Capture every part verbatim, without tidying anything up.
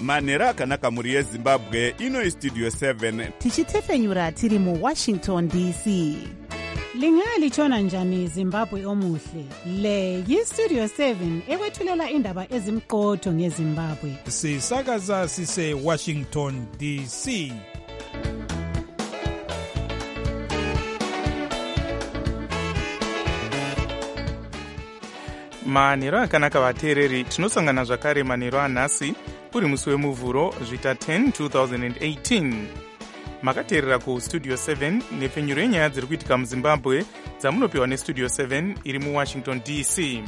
manhero akanaka mhuri yezimbabwe. Ino Studio seven tichitefenyura tiri mu Washington D C. Lingalitshona njani Zimbabwe omuhle? Le yi-Studio seven ekwethulela indaba ezimqotho ngeZimbabwe. Sisakaza sise Washington D C. manhero akanaka vateereri, tinosangana zvakare manhero anhasi uri musi wemuvhuro zvita ten twenty eighteen. makateerera kustudio seven nepfenyuro yenyaya dziri kuitika muzimbabwe dzamunopiwa nestudio seven iri muwashington D C.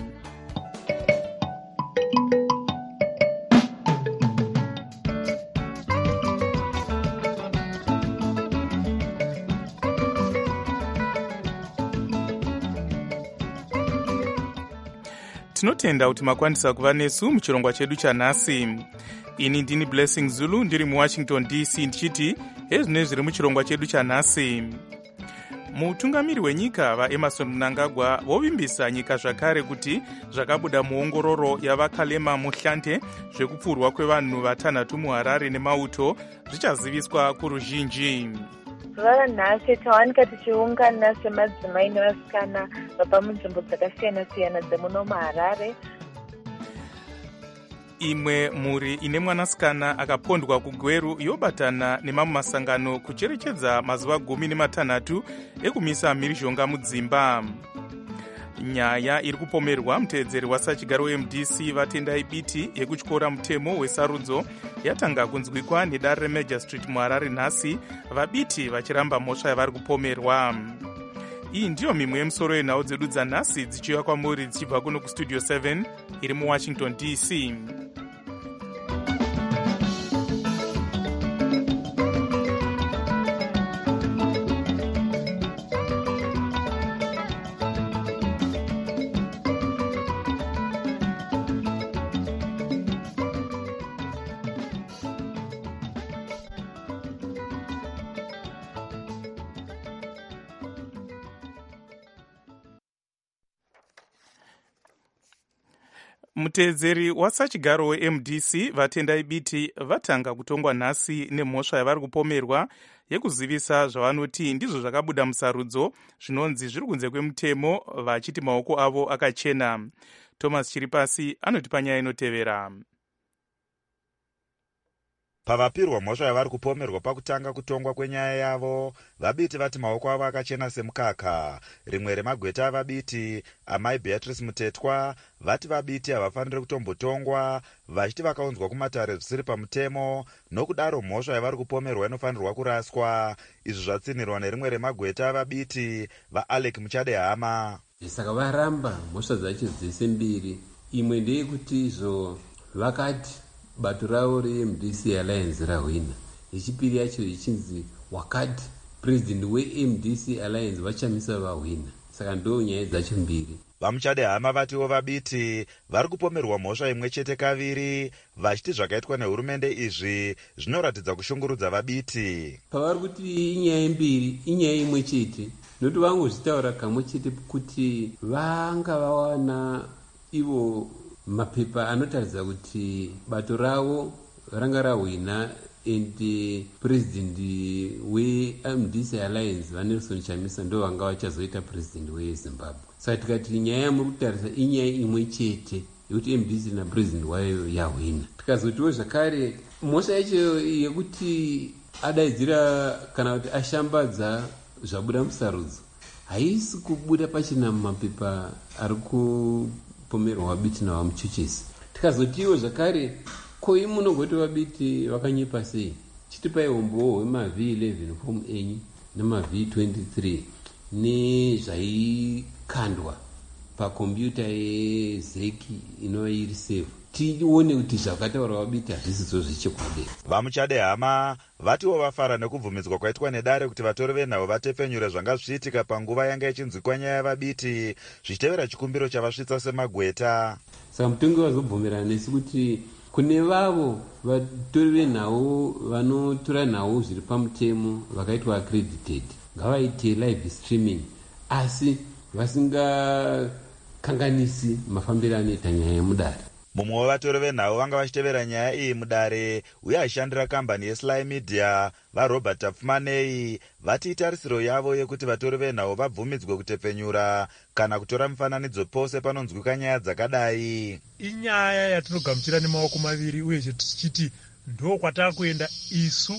tinotenda kuti makwanisa kuva nesu muchirongwa chedu chanhasi. Ini ndini Blessing Zulu ndiri muwashington D C ndichiti ezvine zviri muchirongwa chedu chanhasi. Mutungamiri wenyika vaEmerson Mnangagwa vovimbisa nyika zvakare kuti zvakabuda muongororo yavakalema muhlante zvekupfurwa kwevanhu vatanhatu muHarare nemauto zvichaziviswa kuruzhinji. Zuva nhasi tawanika tichiungana semadzimai nevasikana vabva munzvimbo dzakasiyana siyana dzemuno muHarare. Imwe mhuri ine mwanasikana akapondwa kugweru yobatana nemamwe masangano kucherechedza mazuva gumi nematanhatu ekumisa mhirizhonga mudzimba. Nyaya iri kupomerwa muteedzeri wasachigaro weM D C vatendai biti yekutyora mutemo wesarudzo yatanga kunzwikwa nedare reMajor Street muHarare nhasi, vabiti vachiramba mhosva yavari kupomerwa. Iyi ndiyo mimwe yemusoro yenhau dzedu dzanhasi dzichiuya kwamuri dzichibva kuno kustudio seven iri muWashington D C. Muteedzeri wasachigaro weM D C vatendai biti vatanga kutongwa nhasi nemhosva yavari kupomerwa yekuzivisa zvavanoti ndizvo zvakabuda musarudzo zvinonzi zviri kunze kwemutemo, vachiti maoko avo akachena. Thomas Chiripasi anotipa nyaya inotevera. Pavapirwa mhosva yavari kupomerwa pakutanga kutongwa kwenyaya yavo, vabiti vati maoko avo akachena semukaka. Rimwe remagweta avabiti, amai Beatrice Mutetwa, vati vabiti havafaniri kutombotongwa, vachiti vakaunzwa kumatare zvisiri pamutemo, nokudaro mhosva yavari kupomerwa inofanirwa kuraswa. Izvi zvatsinirwa nerimwe remagweta avabiti, vaAlec Muchadehama. Saka varamba mhosva dzacho dzese mbiri. Imwe ndeyekuti izvo vakati bato ravo reM D C Alliance rahwina. Yechipiri yacho ichinzi wakati president weM D C Alliance vachamisa vahwina. Saka ndo nyaya dzacho mbiri. Vamuchadehama vatiwo vabiti vari kupomerwa mhosva imwe chete kaviri, vachiti zvakaitwa nehurumende izvi zvinoratidza kushungurudza vabiti. Pavari kuti inyaya mbiri, inyaya imwe chete, noti vangozvitaura kamwe chete kuti vanga vawana ivo mapepa anotaridza kuti bato ravo ranga rahwina and president weM D C Alliance vaNelson Chamisa ndo vanga vachazoita president weZimbabwe. Saka tikati nyaya yamuri kutarisa inyaya imwe chete yekuti M D C napresident wayo yahwina. Tikazotiwo zvakare mhosva yacho yekuti adaidzira kana kuti ashambadza zvabuda musarudzo haisi kubuda pachina mumapepa ari kupomerwa vabiti navamuchuchisi. Tikazotiwo zvakare ko imunogoti vabiti vakanyepa sei, chitipai umbowo hwemav eleven fomu enyu nemav twenty-three nezvaikandwa pakombiyuta yezeki inova iri save, tione kuti zvakataura vabiti hazvisizo zvechokwadi. Vamuchadehama vatiwo vafara nekubvumidzwa kwaitwa nedare kuti vatori venhau vatepfenyure zvanga zvichiitika panguva yanga ichinzwikwa nyaya yavabiti, zvichitevera chikumbiro chavasvitsa semagweta. Saka mutongi vazobvumirana nesu kuti kune vavo vatori venhau vanotora nhau zviri pamutemo vakaitwa accredited ngavaite live streaming, asi vasingakanganisi mafambiro anoita nyaya yemudare. mumwe wevatori venhau vanga vachitevera nyaya iyi mudare uye aishandira kambani yeSly Media varobert Tapfumanei vati itarisiro yavo yekuti vatori venhau vabvumidzwe kutepfenyura kana kutora mufananidzo pose panonzwika nyaya dzakadai. Inyaya yatinogamuchira nemaoko maviri uye tichiti ndo kwatakuenda isu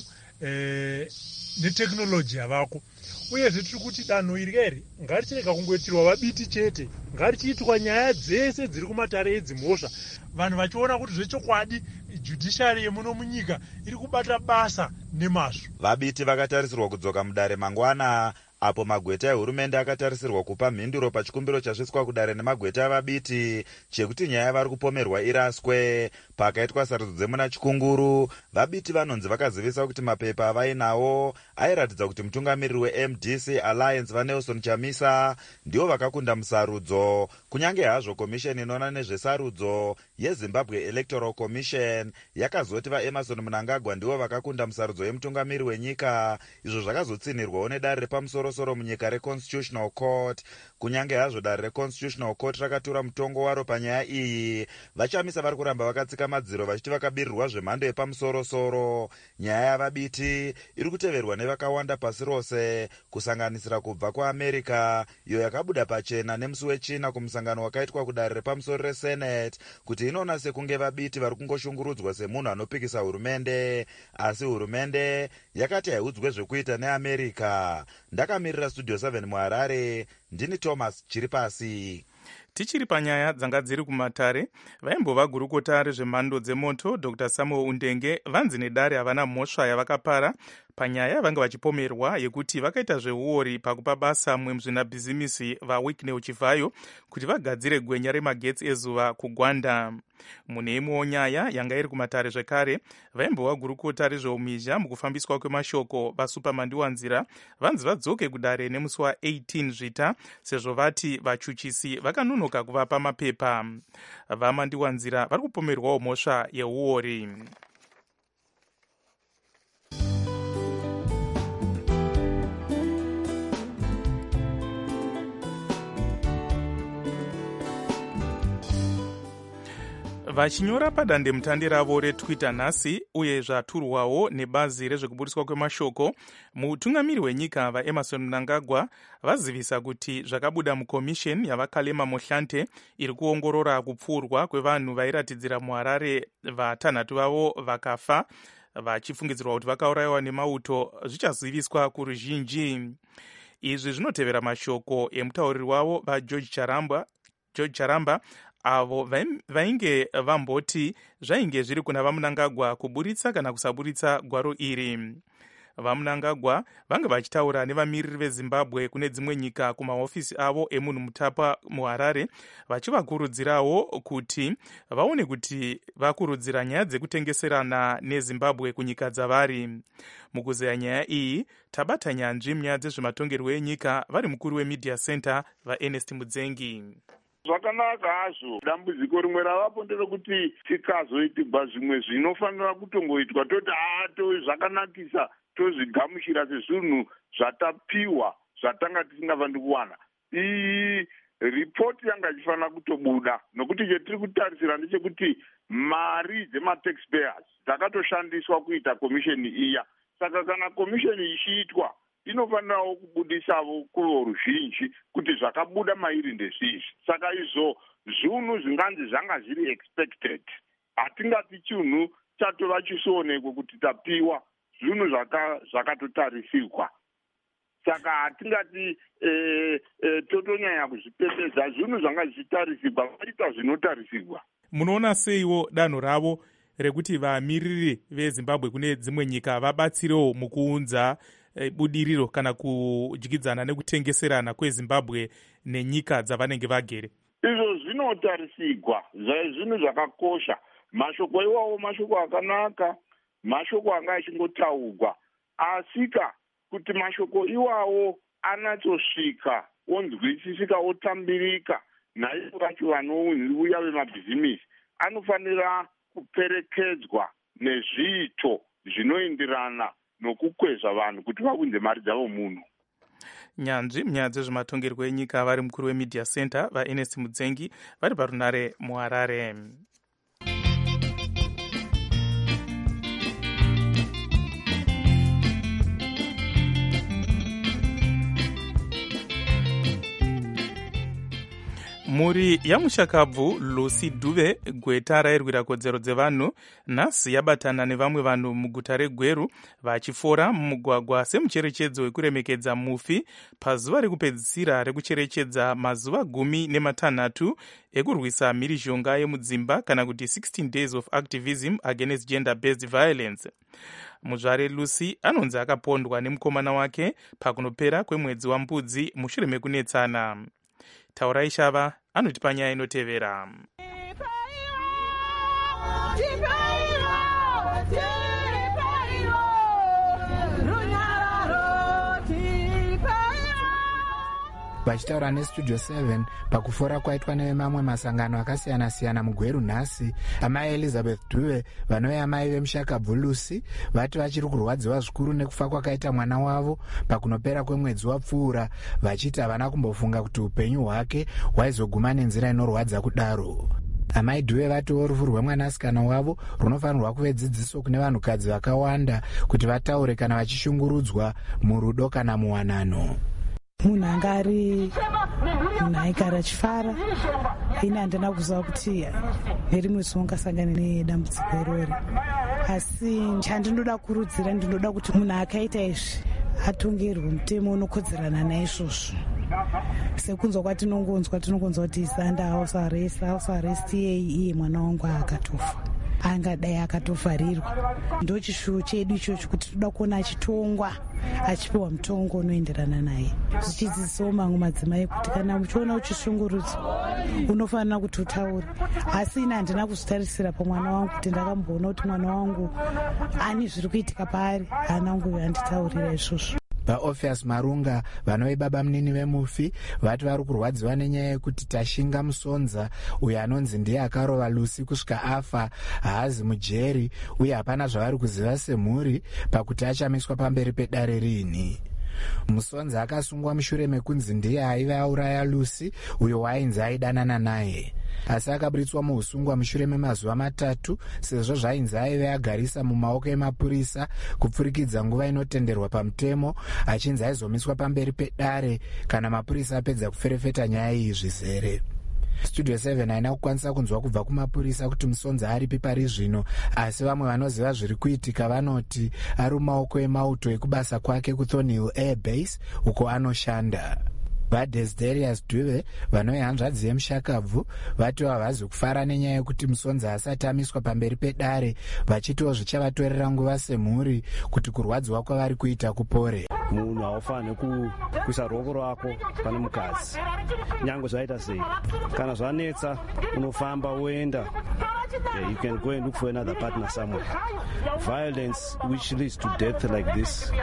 eh, neteknoloji yavako uyezve tiri kuti danho iri iri ngarichireka kungoitirwa vabiti chete, ngarichiitwa nyaya dzese dziri kumatare edzimhosva, vanhu vachiona kuti zvechokwadi judiciary yemuno munyika iri kubata basa nemazvo. Vabiti vakatarisirwa kudzoka mudare mangwana apo magweta ehurumende akatarisirwa kupa mhinduro pachikumbiro chasvitswa kudare nemagweta avabiti chekuti nyaya vari kupomerwa iraswe. Pakaitwa sarudzo dzemuna Chikunguru, vabiti vanonzi vakazivisa kuti mapepa avainawo airatidza kuti mutungamiriri weM D C Alliance vaNelson Chamisa ndivo vakakunda musarudzo, kunyange hazvo komisheni inoona nezvesarudzo yeZimbabwe Electoral Commission yakazoti vaEmerson Mnangagwa ndivo vakakunda musarudzo yemutungamiriri wenyika, izvo zvakazotsinirwawo nedare repamusoro soro munyika reConstitutional Court. Kunyange hazvo dare reConstitutional Court rakatura mutongo waro panyaya iyi, vaChamisa vari kuramba vakatsika madziro vachiti vakabirirwa zvemhando yepamusoro-soro. Nyaya yavabiti iri kuteverwa nevakawanda pasi rose, kusanganisira kubva kuAmerica iyo yakabuda pachena nemusi wechina kumusangano wakaitwa kudare repamusoro reSenate kuti inoona sekunge vabiti vari kungoshungurudzwa semunhu anopikisa hurumende, asi hurumende yakati haiudzwe zvekuita neAmerica. Ndakamirira Studio seven muHarare, ndini Thomas Chiripasi. Tichiri panyaya dzanga dziri kumatare, vaimbova gurukota rezvemhando dzemoto Dr Samuel Undenge vanzi nedare havana mhosva yavakapara panyaya vanga vachipomerwa yekuti vakaita zveuori pakupa basa mumwe muzvinabhizimisi vaWicknell Chivayo kuti vagadzire gwenya remagetsi ezuva kuGwanda. Mune imwewo nyaya yanga iri kumatare zvekare, vaimbova gurukota rezveumhizha mukufambiswa kwemashoko vaSupermandiwanzira vanzi vadzoke kudare nemusi wa18 Zvita sezvo vati vachuchisi vakanonoka kuvapa mapepa. VaMandiwanzira vari kupomerwawo mhosva yeuori. Vachinyora padandemutande ravo reTwitter nhasi uye zvaturwawo nebazi rezvekuburiswa kwemashoko, mutungamiri wenyika vaEmerson Mnangagwa vazivisa kuti zvakabuda mukomisheni yavaKalema Mohlante iri kuongorora kupfurwa kwevanhu vairatidzira muHarare vatanhatu vavo vakafa vachifungidzirwa kuti vakaurayiwa nemauto zvichaziviswa kuruzhinji. Izvi zvinotevera mashoko emutauriri wavo vaGeorge Charamba, George Charamba avo vainge vamboti zvainge zviri kuna vaMnangagwa kuburitsa kana kusaburitsa gwaro iri. VaMnangagwa vanga vachitaura nevamiriri veZimbabwe kune dzimwe nyika kumahofisi avo emunhu mutapa muHarare, vachivakurudzirawo kuti vaone kuti vakurudzira nyaya dzekutengeserana neZimbabwe kunyika dzavari. Mukuzeya nyaya iyi tabata nyanzvi munyaya dzezvematongerwo enyika vari mukuru weMedia Center vaErnest Mudzengi. Zvakanaka hazvo, dambudziko rimwe ravapo nderekuti tikazoitirwa zvimwe zvinofanira kutongoitwa toti aato zvakanakisa tozvigamuchira sezvinhu zvatapiwa zvatanga tisingavandi kuwana. Iyi ripoti yanga ichifanira kutobuda, nokuti chetiri kutarisira ndechekuti mari dzemataxpayers dzakatoshandiswa kuita komisheni iya. Saka kana komisheni ichiitwa inofanirawo kubudisavo kuvo ruzhinji kuti zvakabuda mairi ndezvizvi. Saka izvo zvinhu zvinganzi zvanga zviri expected. Hatingati chinhu chatova chisionekwe kuti tapiwa, zvinhu zvakatotarisirwa. Saka hatingati e, e, totonyanya kuzvipembedza, zvinhu zvanga zvichitarisirwa, vaita zvinotarisirwa. Munoona seiwo danho ravo rekuti vamiriri veZimbabwe kune dzimwe nyika vabatsirewo mukuunza budiriro kana kudyidzana nekutengeserana kweZimbabwe nenyika dzavanenge vagere? Izvo zvinotarisirwa, zvinhu zvakakosha. Mashoko iwawo mashoko akanaka, mashoko anga achingotaurwa, asika kuti mashoko iwawo anatsosvika onzwisisika otambirika naivo vacho vanouya vemabhizimisi, anofanira kuperekedzwa nezviito zvinoenderana nokukwezva vanhu kuti vaunze mari dzavo munhu. Nyanzvi munyaya dzezvematongerwo enyika vari mukuru weMedia Center vaErnest Mudzengi vari parunare muHarare. mhuri yamushakabvu Lucy Dube, gweta rairwira kodzero dzevanhu, nhasi yabatana nevamwe vanhu muguta reGweru vachifora mumugwagwa semucherechedzo wekuremekedza mufi pazuva rekupedzisira rekucherechedza mazuva gumi nematanhatu ekurwisa mhirizhonga yemudzimba kana kuti sixteen days of activism against gender based violence. Muzvare Lucy anonzi akapondwa nemukomana wake pakunopera kwemwedzi wambudzi mushure mekunetsana. Taurai Shava anotipa nyaya inotevera. Vachitaura nestudio seven pakufora kwaitwa nevemamwe masangano akasiyana-siyana muGweru nhasi, amai Elizabeth Dube vanove amai vemushakabvu Lucy vati vachiri kurwadziwa zvikuru nekufa kwakaita mwana wavo pakunopera kwemwedzi wapfuura, vachiti havana kumbofunga kuti upenyu hwake hwaizoguma nenzira inorwadza kudaro. Amai Dube vatiwo rufu rwemwanasikana wavo runofanirwa kuve dzidziso kune vanhukadzi vakawanda kuti vataure kana vachishungurudzwa murudo kana muwanano. Munhu anga ari munhu aigara achifara, ini handina kuziva kuti nerimwe zuva ungasangana nedambudziko irori, asi chandinoda kurudzira, ndinoda kuti munhu akaita izvi atongerwe mutemo unokodzerana naizvozvo. Sekunzwa kwatinongonzwa tinongonzwa kuti isanda house arrest house arrest iyei iye mwana wangu akatofa, angadai akatofarirwa. Ndo chishuwo chedu ichocho kuti toda kuona achitongwa, achipiwa mutongo unoenderana naye, zvichidzidzisawo mamwe madzimai kuti kana muchiona uchishungurudzwa unofanira kuti utaure. Asi ina handina kuzvitarisira pamwana wangu kuti ndakamboona kuti mwana wangu ani zviri kuitika paari, hana wangu handitaurira izvozvo. VaOpheus Marunga vanove baba munini vemufi vati vari kurwadziwa nenyaya yekuti Tashinga Musonza uyo anonzi ndiye akarova Lucy kusvika afa haazi mujeri uye hapana zvavari kuziva semhuri pakuti achamiswa pamberi pedare rini. Musonza akasungwa mushure mekunzi ndiye aiva auraya Lucy uyo wainzi aidanana naye, asi akaburitswa muusungwa mushure memazuva matatu sezvo zvainzi aive agarisa mumaoko emapurisa kupfurikidza nguva inotenderwa pamutemo, achinzi aizomiswa pamberi pedare kana mapurisa apedza kuferefeta nyaya iyi zvizere. Studio seven haina kukwanisa kunzwa kubva kumapurisa kuti Musonza aripi pari zvino, asi vamwe vanoziva zviri kuitika vanoti ari mumaoko emauto ekubasa kwake kuThornhill Air Base uko anoshanda. VaDesderius Dube vanove hanzvadzi yemushakabvu vati havazi kufara nenyaya yekuti Musonza asati amiswa pamberi pedare, vachitiwo zvichavatorera nguva semhuri kuti kurwadziwa kwavari kuita kupore. Munhu haufaniri kuisa ruoko rwako pane mukadzi nyange zvaita sei. Kana zvanetsa unofamba uenda, yeah, you can go and look for another partner somewhere. Violence which leads to death like this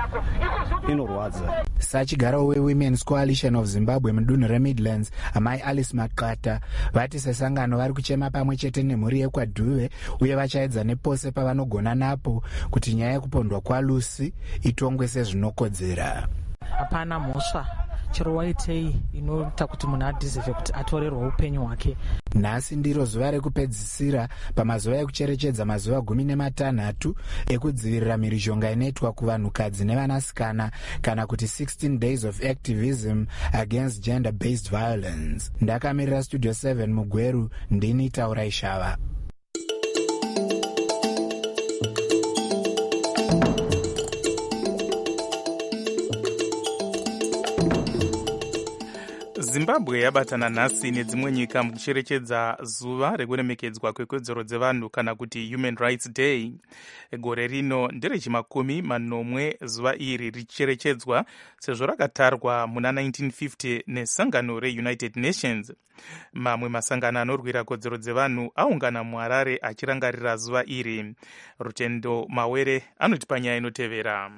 inorwadza. Sachigaro weWomen's Coalition of Zimbabwe mudunhu reMidlands, amai Alice Makata vati sesangano vari kuchema pamwe chete nemhuri yekwaDuve uye vachaedza nepose pavanogona napo kuti nyaya yekupondwa kwaLucy itongwe sezvinokodzera. Hapana mhosva chero waitei inoita kuti munhu adhizivhe kuti atorerwa upenyu hwake. Nhasi ndiro zuva rekupedzisira pamazuva ekucherechedza mazuva gumi nematanhatu ekudzivirira mhirizhonga inoitwa kuvanhukadzi nevanasikana kana kuti sixteen days of activism against gender based violence. Ndakamirira Studio seven muGweru, ndini Taurai Shava. Zimbabwe yabatana nhasi nedzimwe nyika mukucherechedza zuva rekuremekedzwa kwekodzero dzevanhu kana kuti Human Rights Day. Gore rino nderechimakumi manomwe zuva iri richicherechedzwa sezvo rakatarwa muna nineteen fifty nesangano reUnited Nations. Mamwe masangano anorwira kodzero dzevanhu aungana muHarare achirangarira zuva iri. Rutendo Mawere anotipa nyaya inotevera.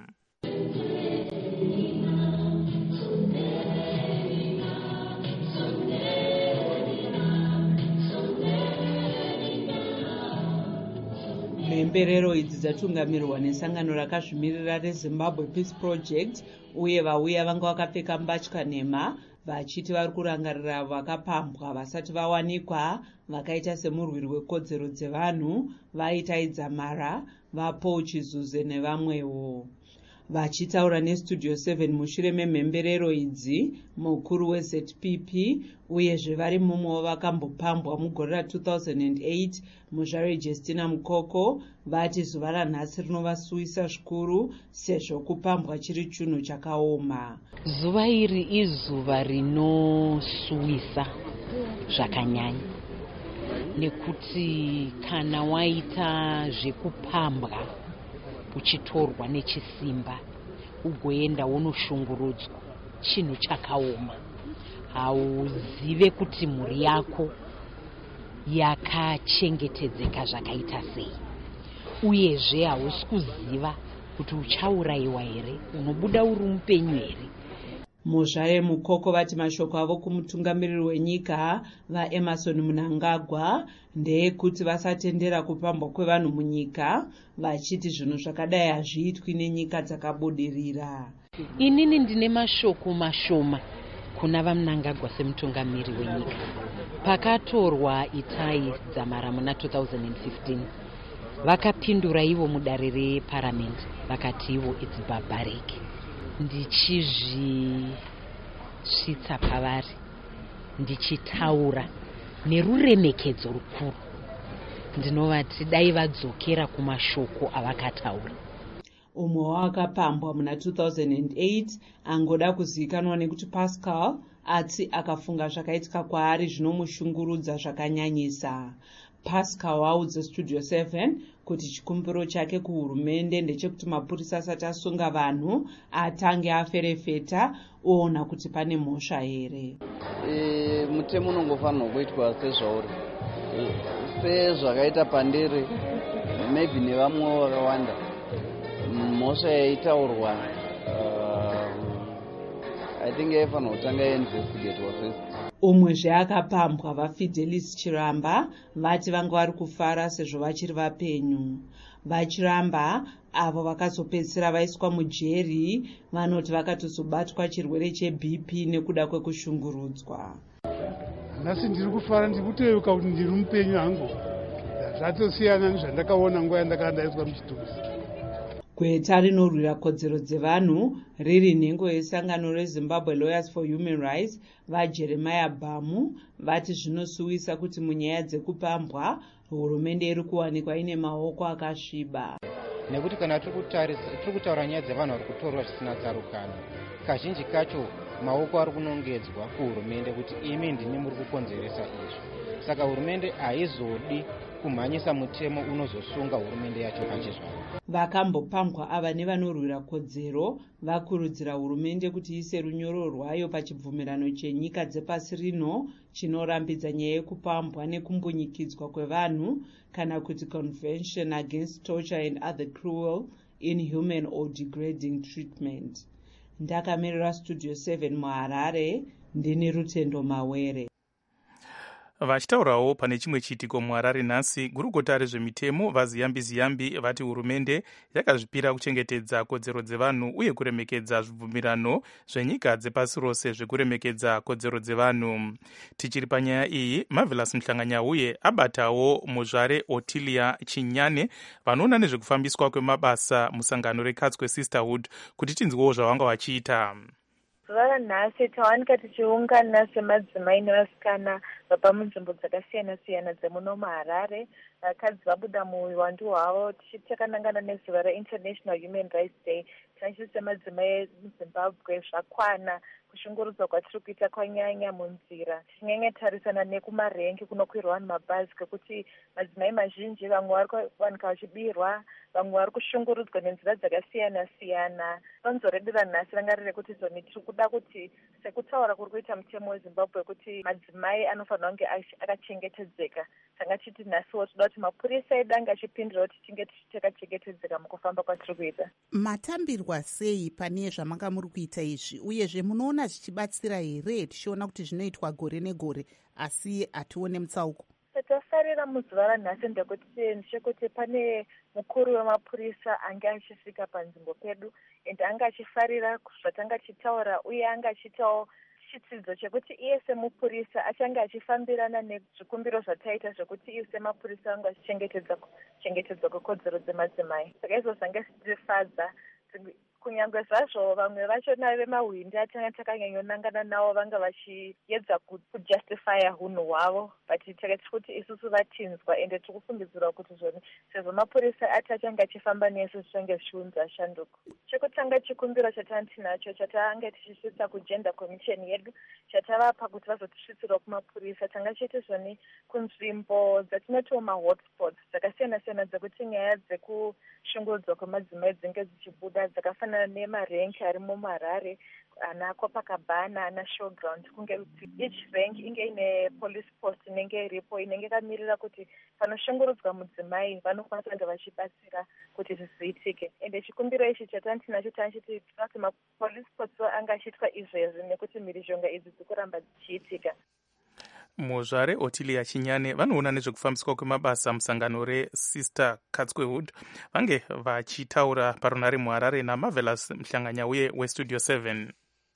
Mhemberero idzi dzatungamirirwa nesangano rakazvimirira reZimbabwe Peace Project uye vauya vanga vakapfeka mbatya nhema vachiti vari kurangarira vakapambwa vasati vawanikwa vakaita semurwiri wekodzero dzevanhu vaitaidza Mara, vaPaul Chizuze nevamwewo. Vachitaura nestudio seven mushure memhemberero idzi, mukuru weZ P P uyezve vari mumwe vakambopambwa mugore ra two thousand eight muzvare Justina Mukoko vati zuva ranhasi rinovasuvisa zvikuru sezvo kupambwa chiri chinhu chakaoma. Zuva iri izuva rinosuwisa zvakanyanya nekuti kana waita zvekupambwa uchitorwa nechisimba ugoenda unoshungurudzwa chinhu chakaoma, hauzive kuti mhuri yako yakachengetedzeka zvakaita sei, uyezve hausi kuziva kuti uchaurayiwa here, unobuda uri mupenyu here. Muzvare Mukoko vati mashoko avo kumutungamiriri wenyika vaEmerson Mnangagwa ndeyekuti vasatendera kupambwa kwevanhu munyika, vachiti zvinhu zvakadai hazviitwi nenyika dzakabudirira. Inini ndine mashoko mashoma kuna vaMnangagwa semutungamiriri wenyika. Pakatorwa Itai Dzamara muna two thousand fifteen vakapindura ivo mudare reparamende vakati ivo it's barbaric. Ndichizvisvitsa pavari ndichitaura neruremekedzo rukuru, ndinovati dai vadzokera kumashoko avakataura. Umwe wakapambwa muna two thousand eight angoda kuzivikanwa nekuti Pascal ati akafunga zvakaitika kwaari zvinomushungurudza zvakanyanyisa. Pascal waudza Studio seven kuti chikumbiro chake kuhurumende ndechekuti mapurisa asati asunga vanhu atange aferefeta oona kuti pane mhosva here. E, mutemo unongofanirwa kuitwa sezvauri sezvakaita pandiri maybe nevamwe vakawanda. Mhosva yaitaurwa uh, I think yaifanirwa kutanga yainvestigatwa first. Umwe zveakapambwa vaFidelis Chiramba vati vanga vari kufara sezvo vachiri vapenyu. VaChiramba avo vakazopedzisira vaiswa mujeri vanoti vakatozobatwa chirwere cheB P nekuda kwekushungurudzwa. Nhasi ndiri kufara ndiri kuteuka kuti ndiri mupenyu hangu. Zvatosiyana nezvandakaona nguva yandakandaiswa muchituzi. Gweta rinorwira kodzero dzevanhu riri nhengo yesangano reZimbabwe Lawyers for Human Rights vaJeremiah Bamu vati zvinosuwisa kuti munyaya dzekupambwa hurumende iri kuwanikwa ine maoko akasviba. Nekuti kana tiri kutaura nyaya dzevanhu vari kutorwa zvisina tsarukano, kazhinji kacho maoko ari kunongedzwa kuhurumende kuti imi ndimi muri kukonzeresa izvo. Saka hurumende haizodi kumhanyisa mutemo unozosunga hurumende yacho pachizvaro. Vakambopambwa ava nevanorwira kodzero vakurudzira hurumende kuti ise runyoro rwayo pachibvumirano chenyika dzepasi rino chinorambidza nyaya yekupambwa nekumbunyikidzwa kwevanhu kana kuti Convention Against Torture and Other Cruel, Inhuman or Degrading Treatment. Ndakamirira Studio seven muHarare, ndini Rutendo Mawere. Vachitaurawo pane chimwe chiitiko muHarare nhasi, gurukota rezvemitemo vaZiyambi Ziyambi vati hurumende yakazvipira kuchengetedza kodzero dzevanhu uye kuremekedza zvibvumirano zvenyika dzepasi rose zvekuremekedza kodzero dzevanhu. Tichiri panyaya iyi, Marvelous Mhlanganyauye abatawo muzvare Otilia Chinyane vanoona nezvekufambiswa kwemabasa musangano reKatswe Sisterhood kuti tinzwewo zvavanga vachiita. Zuva ranhasi tawanika tichiungana semadzimai nevasikana vabva munzvimbo dzakasiyana-siyana dzemuno muHarare. Vakadzi vabuda muuwandu hwavo tichitakanangana nezuva reInternational Human Rights Day. Tinachiti semadzimai muZimbabwe zvakwana kushungurudzwa kwatiri kuita kwanyanya munzira. Tichinyanya tarisana nekumarengi kunokwirwa vanhu mabhazi kwekuti madzimai mazhinji vamwe vari kuwanika vachibirwa, vamwe vari kushungurudzwa nenzira dzakasiyana-siyana. Donzo redu ranhasi ranga riri kuti zoni tiri kuda kuti sekutaura kuri kuita mutemo weZimbabwe kuti madzimai anofanirwa kunge akachengetedzeka. Tanga chiti nhasiwo toda kuti mapurisa edu ange achipindira kuti tinge takachengetedzeka mukufamba kwatiri kuita. Matambirwa sei pane zvamanga muri kuita izvi, uyezve munoona zvichibatsira here tichiona kuti zvinoitwa gore negore asi hatione mutsauko? Tafarira muzuva ranhasi ndekuti ndechekuti pane mukuru wemapurisa ange achisvika panzvimbo pedu ende anga achifarira zvatanga achitaura uye anga achiitawo chitsidzo chekuti iye semupurisa achange achifambirana nezvikumbiro zvataita zvekuti iye semapurisa anga achichengetedza chengetedzwa kwekodzero dzemadzimai. Saka izvo zvanga zvichifadza kunyange zvazvo vamwe vachona vemahwindi atanga takanyanyonangana navo vanga vachiedza kujustifya hunhu hwavo but takati kuti isusu vatinzwa ende tiri kufungidzira kuti zvoni sezvo mapurisa ati achange achifamba nesu zvichange zvichiunza shanduko. Chekutanga chikumbiro chatanga tinacho chatanga tichisvitsa kugender commission yedu chatavapa kuti vazotisvitsirawo kumapurisa tanga chiti zvoni kunzvimbo dzatinotiwo mahotspots dzakasiyana-siyana dzekuti nyaya dzekushungurudzwa kwemadzimai dzinenge dzichibuda dzakafanana nemarenki ari muMarare ana Copacabana ana Showground kunge each rank inge ine police post inenge iripo inenge kamirira kuti panoshungurudzwa mudzimai vanokwanisa kunge vachibatsira kuti zviziitike. Ende chikumbiro ichi chatanga tinacho tanchiti kuti mapolice post anga achiitwa izvezvi nekuti mhirizhonga idzi dzikuramba dzichiitika. Muzvare Otilia Chinyane vanoona nezvekufambiswa kwemabasa musangano reSister Catsquewood vange vachitaura parunare muHarare naMarvelous Mhlanganya uye weStudio seven.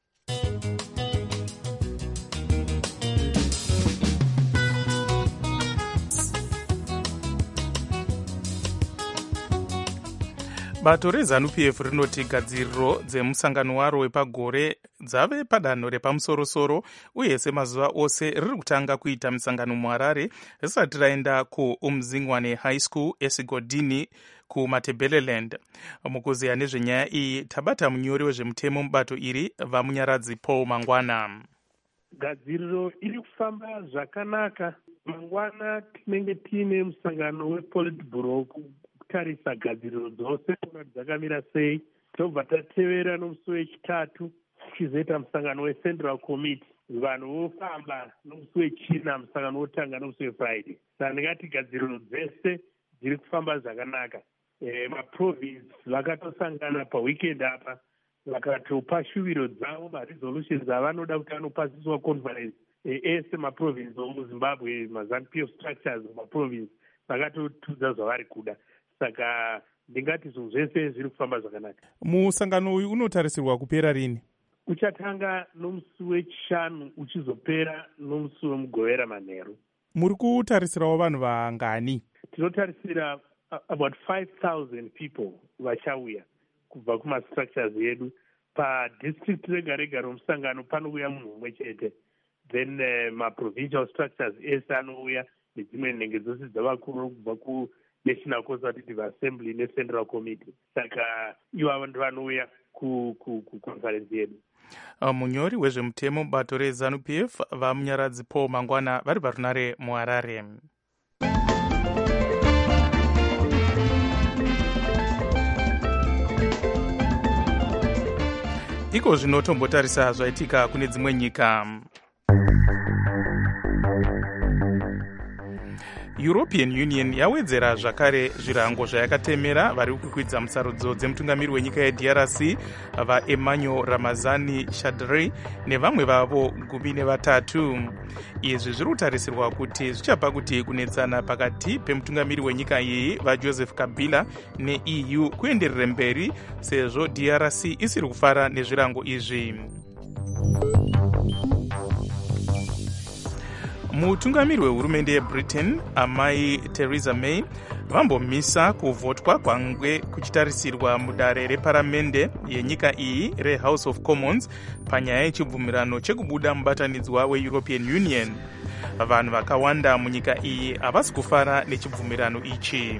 Bato reZANU-P F rinoti gadziriro dzemusangano waro wepagore dzave padanho repamusorosoro uye semazuva ose riri kutanga kuita musangano muHarare risati raenda kuUmzingwane High School eSigodini kuMatebeleland. Mukuziya nezvenyaya iyi tabata munyori wezvemutemo mubato iri vamunyaradzi Paul Mangwana. Gadziriro iri kufamba zvakanaka. Mangwana tinenge tiine musangano wePolitburo kutarisa gadziriro dzose kuti dzakamira sei. Tobva tatevera nomusi wechitatu tichizoita musangano weCentral Committee. Vanhu vofamba nomusi wechina, musangano wotanga nomusi weFriday. Saka ndingati gadziriro dzese dziri kufamba zvakanaka. E, maprovince vakatosangana paweekend apa vakatopa shuviro dzavo maresolutions avanoda kuti anopasiswa conference e, ese maprovince omuZimbabwe maZANU-P F structures maprovince vakatotudza zvavari kuda. Saka ndingati zvinhu zvese zviri kufamba zvakanaka. Musangano uyu unotarisirwa kupera rini? Uchatanga nomusi wechishanu uchizopera nomusi wemugovera manheru. Muri kutarisirawo vanhu vangani? Tinotarisira about five thousand people vachauya kubva kumastructures edu. Padistrict rega rega romusangano panouya munhu mumwe chete. Then uh, maprovincial structures ese anouya nedzimwe nhengo dzose dzavakuru kubva ku National Consultative Assembly neCentral Committee. Saka ivo vanouya kuconference yedu. Munyori wezvemutemo mubato reZANU-P F vamunyaradzi Paul Mangwana vari parunare muHarare. Iko zvino tombotarisa zvaitika kune dzimwe nyika. European Union yawedzera zvakare zvirango zvayakatemera vari kukwidza musarudzo dzemutungamiri wenyika yeD R C vaEmmanuel Ramazani Shadary nevamwe vavo gumi nevatatu. Izvi zviri kutarisirwa kuti zvichapa kuti kunetsana pakati pemutungamiri wenyika iyi vaJoseph Kabila neE U kuenderere mberi sezvo D R C isiri kufara nezvirango izvi. Mutungamiri wehurumende yeBritain amai Theresa May vambomisa kuvhotwa kwangwe kuchitarisirwa mudare reparamende yenyika iyi reHouse of Commons panyaya yechibvumirano chekubuda mubatanidzwa weEuropean Union. Vanhu vakawanda munyika iyi havasi kufara nechibvumirano ichi.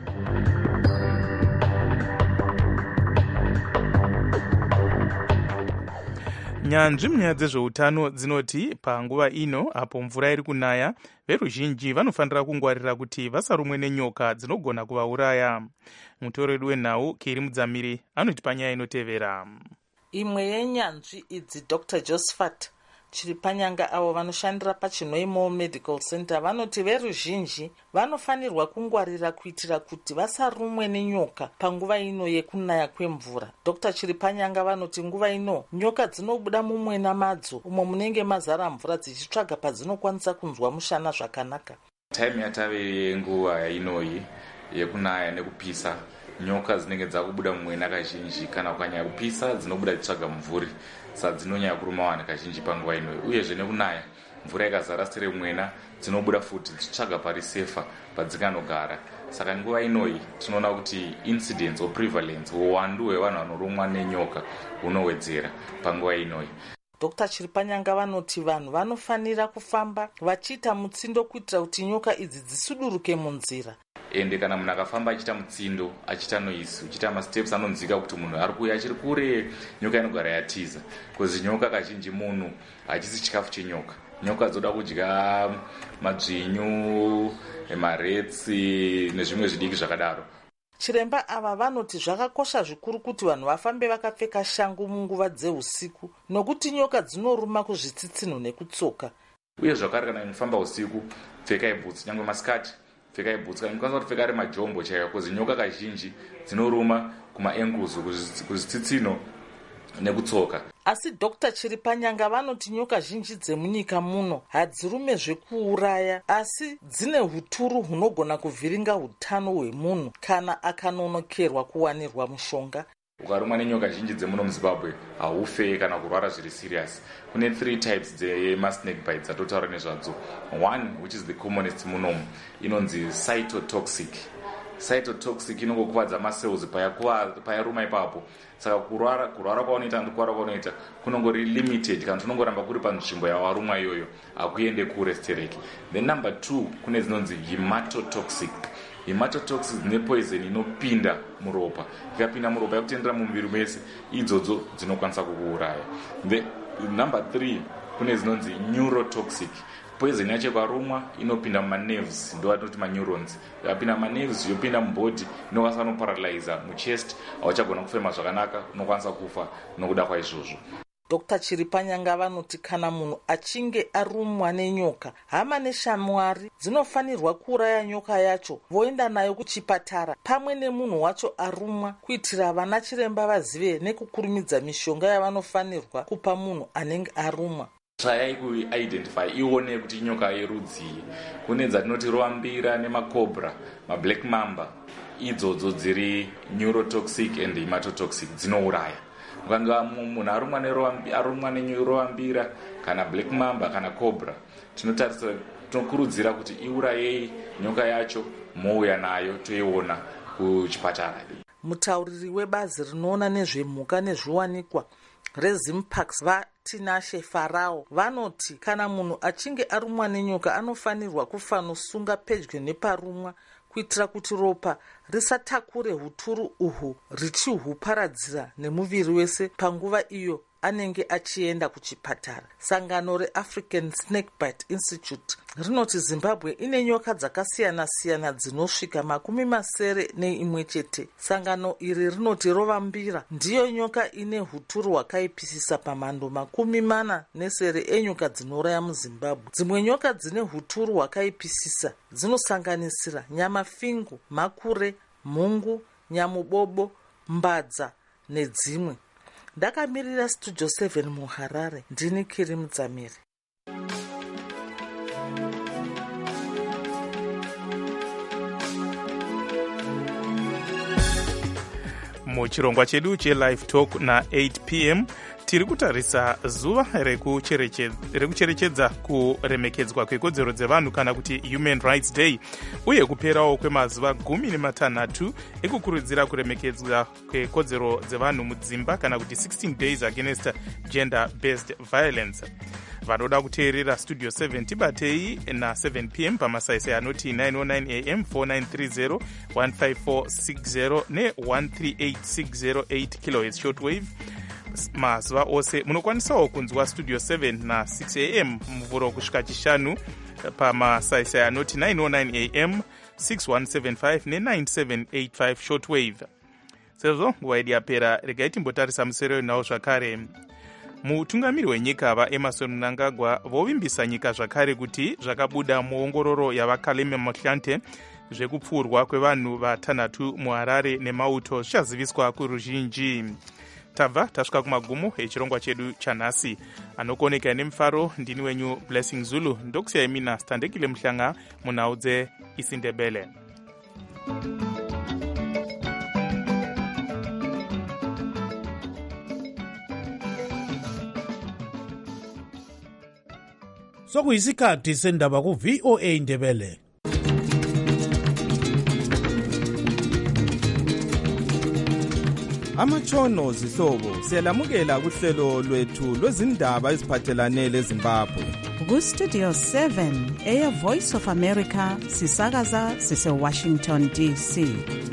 Nyanzvi munyaya dzezveutano dzinoti panguva ino apo mvura iri kunaya veruzhinji vanofanira kungwarira kuti vasarumwe nenyoka dzinogona kuvauraya. Mutoreri wenhau Kiri Mudzamiri anoti panyaya inotevera. Imwe yenyanzvi idzi Doctor Josephat Chiripanyanga avo vanoshandira paChinoimo Medical Center vanoti veruzhinji vanofanirwa kungwarira kuitira kuti vasarumwe nenyoka panguva ino yekunaya kwemvura. Doctor Chiripanyanga vanoti nguva ino nyoka dzinobuda mumwena madzo umo munenge mazara mvura dzichitsvaga padzinokwanisa kunzwa mushana zvakanaka. Time yatave nguva inoyi yekunaya nekupisa, nyoka dzinenge dzakubuda mumwena kazhinji kana kukanyanya kupisa dzinobuda dzitsvaga mvuri. Saka dzinonyanya kuruma vanhu kazhinji panguva ino uyezve nekunaya mvura ikazara sere mwena dzinobuda futi dzichitsvaga pari sefa padzikanogara. Saka nguva inoyi tinoona kuti incidence or prevalence uwandu hwevanhu vanorumwa nenyoka hunowedzera panguva inoyi. Dr Chiripanyanga vanoti vanhu vanofanira kufamba vachiita mutsindo kuitira kuti nyoka idzi dzisuduruke munzira. Ende kana munhu akafamba achiita mutsindo achiita noisi uchiita masteps anonzwika kuti munhu ari kuuya achiri kure, nyoka inogara yatiza. Kozi nyoka kazhinji munhu hachisi chikafu chenyoka. Nyoka dzoda kudya madzvinyu, maretsi nezvimwe zvidiki zvakadaro. Chiremba ava vanoti zvakakosha zvikuru kuti vanhu vafambe vakapfeka shangu munguva dzeusiku nokuti nyoka dzinoruma kuzvitsitsinho nekutsoka. Uye zvakare kana inofamba usiku pfekai bhutsi, nyangwe masikati pfekai bhutsi, kana mukwanisa kupfeka ari majombo chaiwo, kozi nyoka kazhinji dzinoruma kumaengles, kuzvitsitsinho nekutsoka. Asi Dr Chiripanyanga vanoti nyoka zhinji dzemunyika muno hadzirume zvekuuraya, asi dzine huturu hunogona kuvhiringa hutano hwemunhu kana akanonokerwa kuwanirwa mushonga. Ukarumwa nenyoka zhinji dzemuno muZimbabwe haufe kana kurwara zviri serious. Kune three types dzemasnake bites dzatotaura nezvadzo. One, which is the commonest munomu, inonzi cytotoxic. Cytotoxic inongokuvadza macells payaruma ipapo. Saka kurwara kurwara kwaunoita ndikurwara kwaunoita kunongori limited kana tunongoramba kuri panzvimbo yawarumwa iyoyo, hakuende kure stereki. Then number two, kune dzinonzi hematotoxic. Hematotoxic dzine poison inopinda muropa. Ikapinda muropa yakutendera mumuviri mese, idzodzo dzinokwanisa kukuuraya. Then number three, kune dzinonzi neurotoxic. Poison yacho ikarumwa inopinda mumanerves, ndo vatinoti maneurons. Ikapinda mumanerves yopinda mubody, inokwanisa kunoparalyza muchest, hauchagona kufema zvakanaka, unokwanisa kufa nokuda kwaizvozvo. Dr Chiripanyanga vanoti kana munhu achinge arumwa nenyoka, hama neshamwari dzinofanirwa kuuraya nyoka yacho voenda nayo kuchipatara pamwe nemunhu wacho arumwa, kuitira vana chiremba vazive nekukurumidza mishonga yavanofanirwa kupa munhu anenge arumwa. Tsvayai kuidentify, ione kuti nyoka yerudzii. Kune dzatinoti roambira nemakobra, mablack mamba, idzodzo dziri neurotoxic and hematotoxic, dzinouraya. Ukanga munhu arumwa nerumwa neroambira kana black mamba kana cobra, tinotarisira tinokurudzira kuti iurayei nyoka yacho, mouya nayo toiona kuchipatara. Mutauriri webazi rinoona nezvemhuka nezviwanikwa reZimparks vaTinashe Farao vanoti kana munhu achinge arumwa nenyoka anofanirwa kufanosunga pedyo neparumwa kuitira kuti ropa risatakure huturu uhu richihuparadzira nemuviri wese panguva iyo anenge achienda kuchipatara. Sangano reAfrican Snakebite Institute rinoti Zimbabwe ine nyoka dzakasiyana-siyana dzinosvika makumi masere neimwe chete. Sangano iri rinoti rovambira ndiyo nyoka ine huturu hwakaipisisa pamhando makumi mana nesere enyoka dzinouraya muZimbabwe. Dzimwe nyoka dzine huturu hwakaipisisa dzinosanganisira nyamafingu, makure, mhungu, nyamubobo, mbadza nedzimwe. Ndakamirira Studio seven muHarare, ndini Kiri Mudzamiri. Muchirongwa chedu chelive talk na eight p m tiri kutarisa zuva rekucherechedza kuremekedzwa kwekodzero dzevanhu kana kuti Human Rights Day, uye kuperawo kwemazuva gumi nematanhatu ekukurudzira kuremekedzwa kwekodzero dzevanhu mudzimba kana kuti sixteen days against gender based violence. Vanoda kuteerera Studio seven tibatei na seven p m pamasaisai anoti nine oh nine a m, four nine three zero, one five four six zero ne one three eight six zero eight kilohertz shortwave. Mazuva ose munokwanisawo kunzwa Studio seven na six a m muvuro kusvika chishanu pamasaisai anoti nine oh nine a m, six one seven five ne nine seven eight five shortwave. Sezvo nguva yedu yapera, regai timbotarisa musero nawo zvakare. Mutungamiri wenyika vaEmmerson Mnangagwa vovimbisa nyika zvakare kuti zvakabuda muongororo yavaKalema Motlanthe zvekupfurwa kwevanhu vatanhatu muHarare neMauto zvichaziviswa kuruzhinji. Tabva tasvika kumagumo echirongwa chedu chanhasi. Anokoneka nemufaro ndini wenyu Blessing Zulu, ndokusiyai mina Standekile Mhlanga munhau dzeIsindebele. sokuyisikhathi sendaba ku-V O A Ndebele. Amatshono zihlobo siyalamukela kuhlelo lwethu lwezindaba eziphathelane leZimbabwe. Ku-Studio seven eya Voice of America sisakaza sise-Washington D C.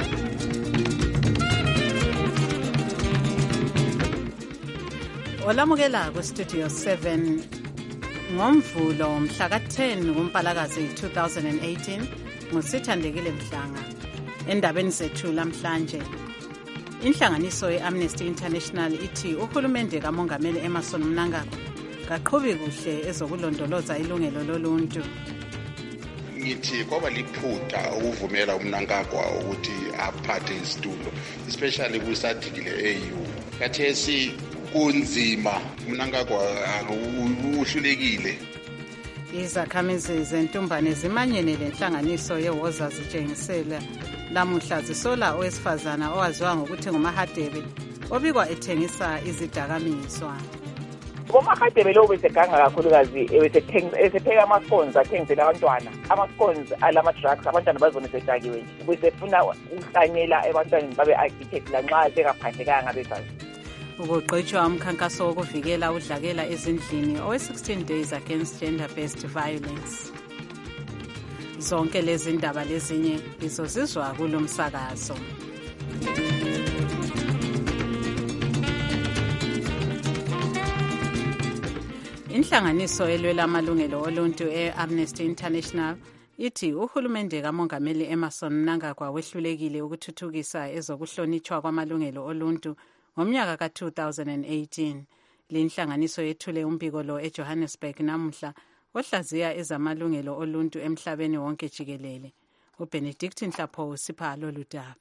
Olamukela ku-Studio seven ngomvulo mhla ka-ten kuMpalakazi two thousand eighteen nguSithandekile Mhlanga. Endabeni zethu lamhlanje, inhlanganiso ye-Amnesty International ithi uhulumende kamongameli Emmerson Mnangagwa kaqhubi kuhle ezokulondoloza ilungelo loluntu. Ngithi kwaba liphutha ukuvumela uMnangagwa ukuthi aphathe isitulo, especially kusadikile A U. Kathesi kunzima, uMnangagwa uhlulekile. Izakhamizi zentumbane zimanyene lenhlanganiso yewoza zitshengisela lamuhla zisola owesifazana owaziwa ngokuthi ngumahadebe obikwa ethengisa izidakamizwa. Bomahadebe lo beseganga kakhulukazi esepheka ama-scones athengisela abantwana, ama-scones alama-drugs, abantwana bazona sedakiwe besefuna ukuhlanyela ebantwaneni babe addicted lanxa sekaphathekanga bezazi. Ukuqhutshwa umkhankaso wokuvikela udlakela ezindlini owe-sixteen days against gender-based violence. Zonke lezi ndaba lezinye izozizwa kulo msakazo. Inhlanganiso elwela amalungelo oluntu e-Amnesty International ithi uhulumende kamongameli Emmerson Mnangagwa wehlulekile ukuthuthukisa ezokuhlonitshwa kwamalungelo oluntu ngomnyaka ka two thousand eighteen. Linhlanganiso yethule umbiko lo eJohannesburg namuhla ohlaziya ezamalungelo oluntu emhlabeni wonke jikelele. uBenedict Nhlapho usipha lolu daba.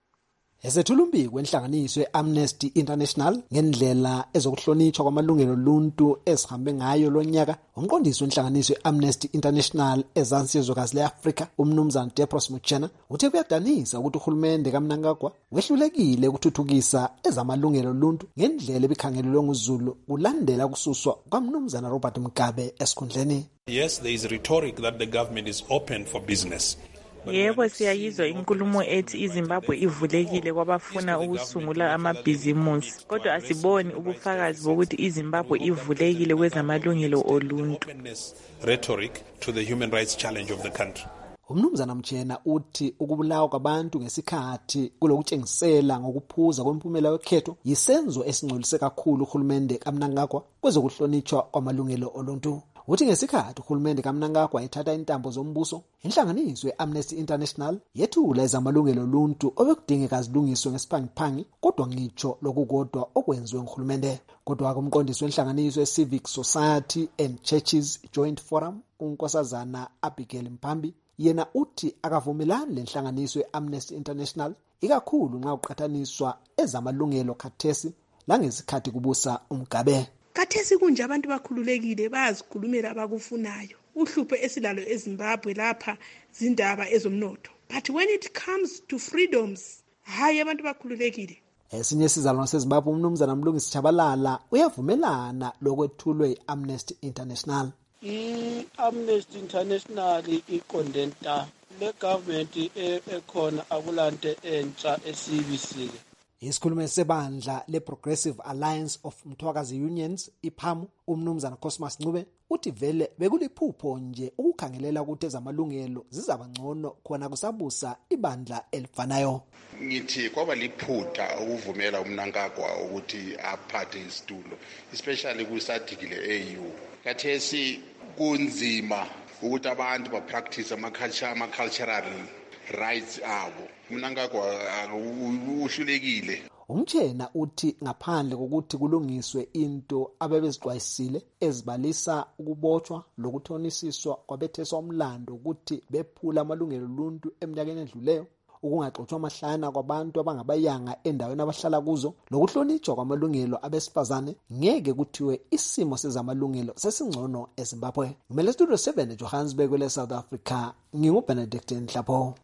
Esethula umbiko wenhlanganiso ye-Amnesty International ngendlela ezokuhlonitshwa kwamalungelo oluntu esihambe ngayo lonyaka, umqondisi wenhlanganiso ye-Amnesty International ezansi yezwekazi le-Afrika, umnumzana Depros Muchena, uthe kuyadanisa ukuthi uhulumende kaMnangagwa wehlulekile ukuthuthukisa ezamalungelo oluntu ngendlela ebikhangelelwe nguZulu kulandela kususwa kwamnumzana Robert Mugabe esikhundleni. Yes, there is rhetoric that the government is open for business. Yebo, siyayizwa inkulumo ethi iZimbabwe ivulekile kwabafuna ukusungula amabhizimusi, kodwa asiboni ubufakazi bokuthi iZimbabwe ivulekile kwezamalungelo oluntu. Rhetoric to the human rights challenge of the country. Umnumzana Mchena uthi ukubulawa kwabantu ngesikhathi kulokutshengisela ngokuphuza kwempumela yokhetho yisenzo esingcolise kakhulu uhulumende kaMnangagwa kwezokuhlonitshwa kwamalungelo oluntu. Uthi ngesikhathi uhulumende kaMnangagwa ethatha intambo zombuso, inhlanganiso ye-Amnesty International yethula ezamalungelo oluntu obekudingeka zilungiswe ngesiphangi-phangi, kodwa ngitsho lokukodwa okwenziwe nguhulumende. Kodwa kumqondisi wenhlanganiso ye-Civic Society and Churches Joint Forum, uNkosazana Abigail Mpambi, yena uthi akavumelani lenhlanganiso ye-Amnesty International ikakhulu nxa uqhathaniswa ezamalungelo khathesi langesikhathi kubusa uMgabe. Kathesi kunje abantu bakhululekile bayazikhulumela abakufunayo. Uhlupho esilalo eZimbabwe lapha zindaba ezomnotho. But when it comes to freedoms, hayi abantu bakhululekile. Esinye sizalwane seZimbabwe umnumzana Mlungisi Chabalala uyavumelana lokwethulwe i-Amnesty International. I-Amnesty International iqondenta le government ekhona akulante entsha esibisile. Isikhulumi sebandla le-Progressive Alliance of Mthwakazi Unions, IPAMU, umnumzana Cosmas Ncube, uthi vele bekuliphupho nje ukukhangelela ukuthi ezamalungelo zizabangcono khona kusabusa ibandla elifanayo. Ngithi kwaba liphutha ukuvumela uMnangagwa ukuthi aphathe isitulo, especially kusadikile A U. Kathesi kunzima ukuthi abantu ba-practice ama-culture, ama-cultural rights abo. Mnangagwa uhlulekile. Umchena uthi ngaphandle kokuthi kulungiswe into abebezixwayisile ezibalisa ukubotshwa lokuthonisiswa kwabetheswa umlando ukuthi bephula amalungelo oluntu eminyakeni edluleyo, ukungaxoxwa amahlana kwabantu abangabayanga endaweni abahlala kuzo, lokuhlonitshwa kwamalungelo abesifazane, ngeke kuthiwe isimo sezamalungelo sesingcono eZimbabwe. Ngimele Studio seven eJohannesburg le South Africa, nginguBenedict Nhlapho.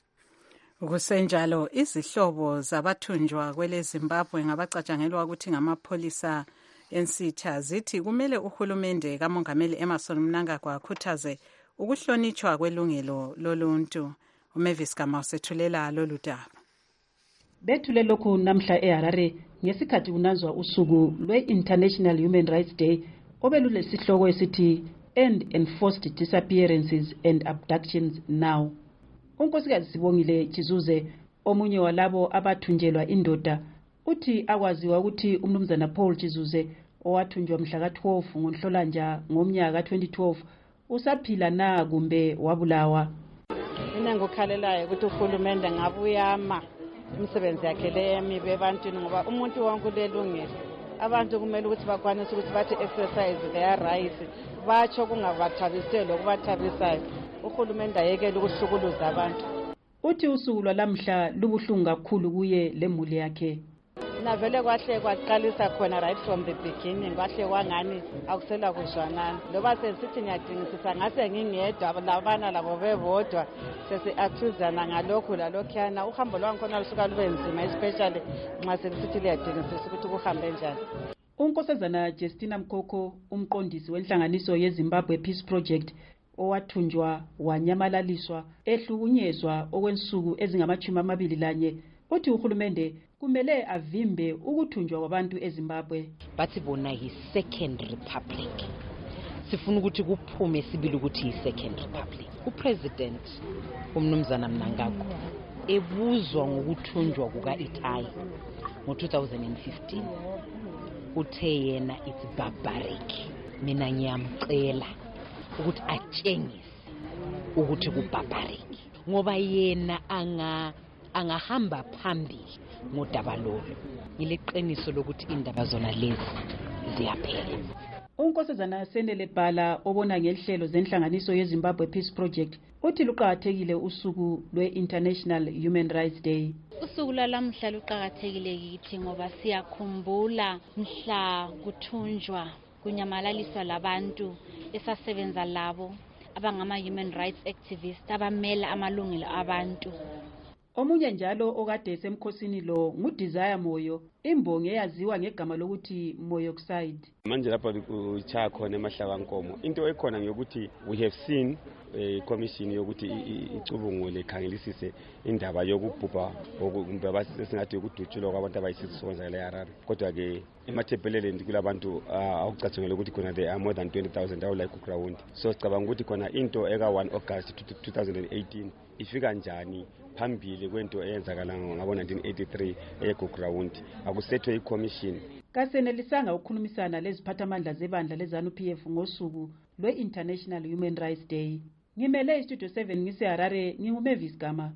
Kusenjalo izihlobo zabathunjwa kwele Zimbabwe ngabacatshangelwa ukuthi ngamapholisa ensitha zithi kumele uhulumende kamongameli Emmerson Mnangagwa akhuthaze ukuhlonitshwa kwelungelo loluntu. uMavis Gama usethulela lolu daba. Bethule lokhu namhla eHarare ngesikhathi kunanzwa usuku lwe-International Human Rights Day obelulesihloko esithi End Enforced Disappearances and Abductions Now. Unkosikazi Sibongile Chizuze, omunye walabo abathunjelwa indoda, uthi akwaziwa ukuthi umnumzana Paul Chizuze owathunjwa mhla ka twelve ngoNhlolanja ngomnyaka ka twenty twelve usaphila na kumbe wabulawa. Mina ngokhalelayo ukuthi uhulumende ngabuyama umsebenzi yakhe lemibe ebantwini ngoba umuntu wonke ulelungelo. Abantu kumele ukuthi bakwanise ukuthi bathi exercise their rights batsho kungabathabiseli okubathabisayo. Uhulumende ayekele ukuhlukuluza abantu. Uthi usuku lwalamhla lubuhlungu kakhulu kuye lemuli yakhe. Navele kwahle kwaqalisa khona right from the beginning kwahle kwangani akusela kuzwanana. Loba sesithi ngiyadingisisa ngase ngingedwa labana labo bebodwa sesi accusana ngalokho lalokhana uhambo lwami khona lusuka lube nzima especially nxa sesithi liyadingisisa ukuthi kuhambe njani. Unkosazana Justina Mkoko, umqondisi wenhlanganiso yeZimbabwe Peace Project, owathunjwa wanyamalaliswa ehlukunyezwa okwensuku ezingamachumi amabili lanye, uthi uhulumende kumele avimbe ukuthunjwa kwabantu eZimbabwe. Bathi bona yi second republic. Sifuna ukuthi kuphume sibili ukuthi yi second republic. uPresident umnumzana Mnangagwa ebuzwa ngokuthunjwa kuka Itayi ngo two thousand fifteen uthe yena it's barbaric. Mina ngiyamcela ukuthi atshengise ukuthi ku barbaric ngoba yena anga angahamba phambili ngodaba lolu. Ngiliqiniso lokuthi indaba zona lezi ziyaphela. Unkosazana Sendele Bhala obona ngehlelo zenhlanganiso yeZimbabwe Peace Project uthi luqhakathekile usuku lwe-International Human Rights Day. Usuku lwalamhla luqhakathekile kithi ngoba siyakhumbula mhla kuthunjwa kunyamalaliswa labantu esasebenza labo abangama human rights activists abamela amalungelo abantu. Omunye njalo okade semkhosini lo nguDesire Moyo, imbongi eyaziwa ngegama lokuthi Moyoxide. Manje lapha kuchaya khona emahlaka nkomo. Into ekhona ngokuthi we have seen a commission yokuthi icubungule ikhangelisise indaba yokubhubha okumbe basesingathi ukudutshulwa kwabantu abayisizwe la eHarare. Kodwa ke emathebheleleni kulabantu akucatshangelwa ukuthi khona there are more than twenty thousand awu like ground. So sicabanga ukuthi khona into eka one August two thousand eighteen ifika njani phambili kwento eyenzakala ngabo nineteen eighty-three eGoground akusethwe iCommission. Kasenelisanga ukukhulumisana leziphathamandla zebandla leZANU-P F ngosuku lwe-International Human Rights Day. Ngimele iStudio seven ngiseHarare, nginguMavis Gama.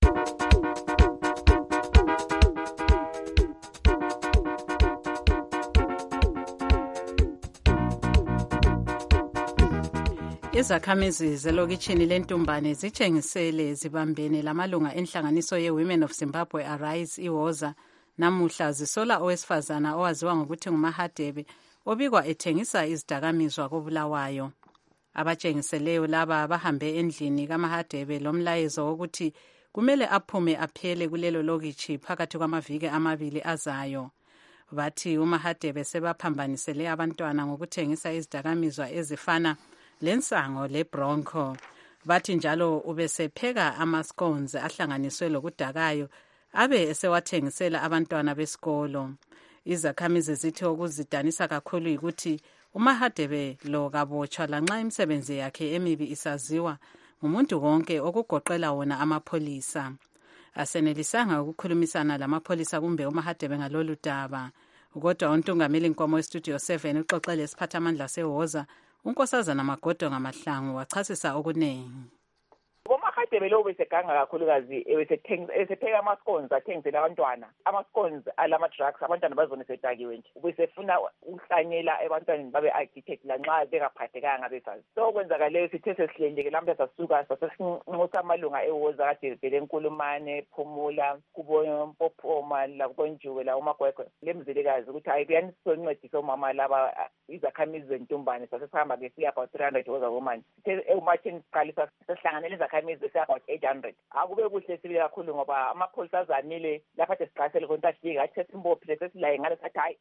Izakhamizi zelokitshini lentumbane zitshengisele zibambene lamalunga enhlanganiso ye-Women of Zimbabwe Arise iwoza namuhla zisola owesifazana owaziwa ngokuthi nguMahadebe obikwa ethengisa izidakamizwa koBulawayo. Abatshengiseleyo laba bahambe endlini kaMahadebe lomlayezo wokuthi kumele aphume aphele kulelo lokitshi phakathi kwamaviki amabili azayo. Bathi uMahadebe sebaphambanisele abantwana ngokuthengisa izidakamizwa ezifana lensango leBronco. Bathi njalo ubesepheka amascones ahlanganiswe lokudakayo abe esewathengisela abantwana besikolo. Izakhamizi zithi okuzidanisa kakhulu ukuthi uMahadebe lo kabotshwa lanxa imisebenzi yakhe emibi isaziwa ngumuntu wonke okugoqela wona amapholisa. Asenelisanga ukukhulumisana lamapholisa kumbe uMahadebe ngalolu daba. Kodwa uNtungameli Nkomo weStudio seven uxoxele isiphathamandla sewoza unkosazana Magodo ngamahlangu wachasisa okuningi. uMahadebe lo beseganga kakhulukazi esepheka ama-scones athengisela abantwana ama-scones alama-drugs abantwana bazona setakiwe nje ubesefuna ukuhlanyela ebantwaneni babe addicted lanxa bengaphathekanga besazi. So kwenzakaleyo sithe sesihleleke lambe sasuka sasesinxusa amalunga ewoza kade vele Nkulumane, Phumula, kuboMpophoma la kuboNjuwe la uMagwegwe lemzilikazi ukuthi hayi kuyanisoncedisa omama laba izakhamizi zentumbane sasesihamba ke siya about three hundred woza komanje. Sithe ewumathini siqalisa sesihlanganele izakhamizi about eight hundred. Akube kuhle sibile kakhulu ngoba amapholisa azanile lapha siqasele konke afika athi simbophile sesilaye ngale sathi hayi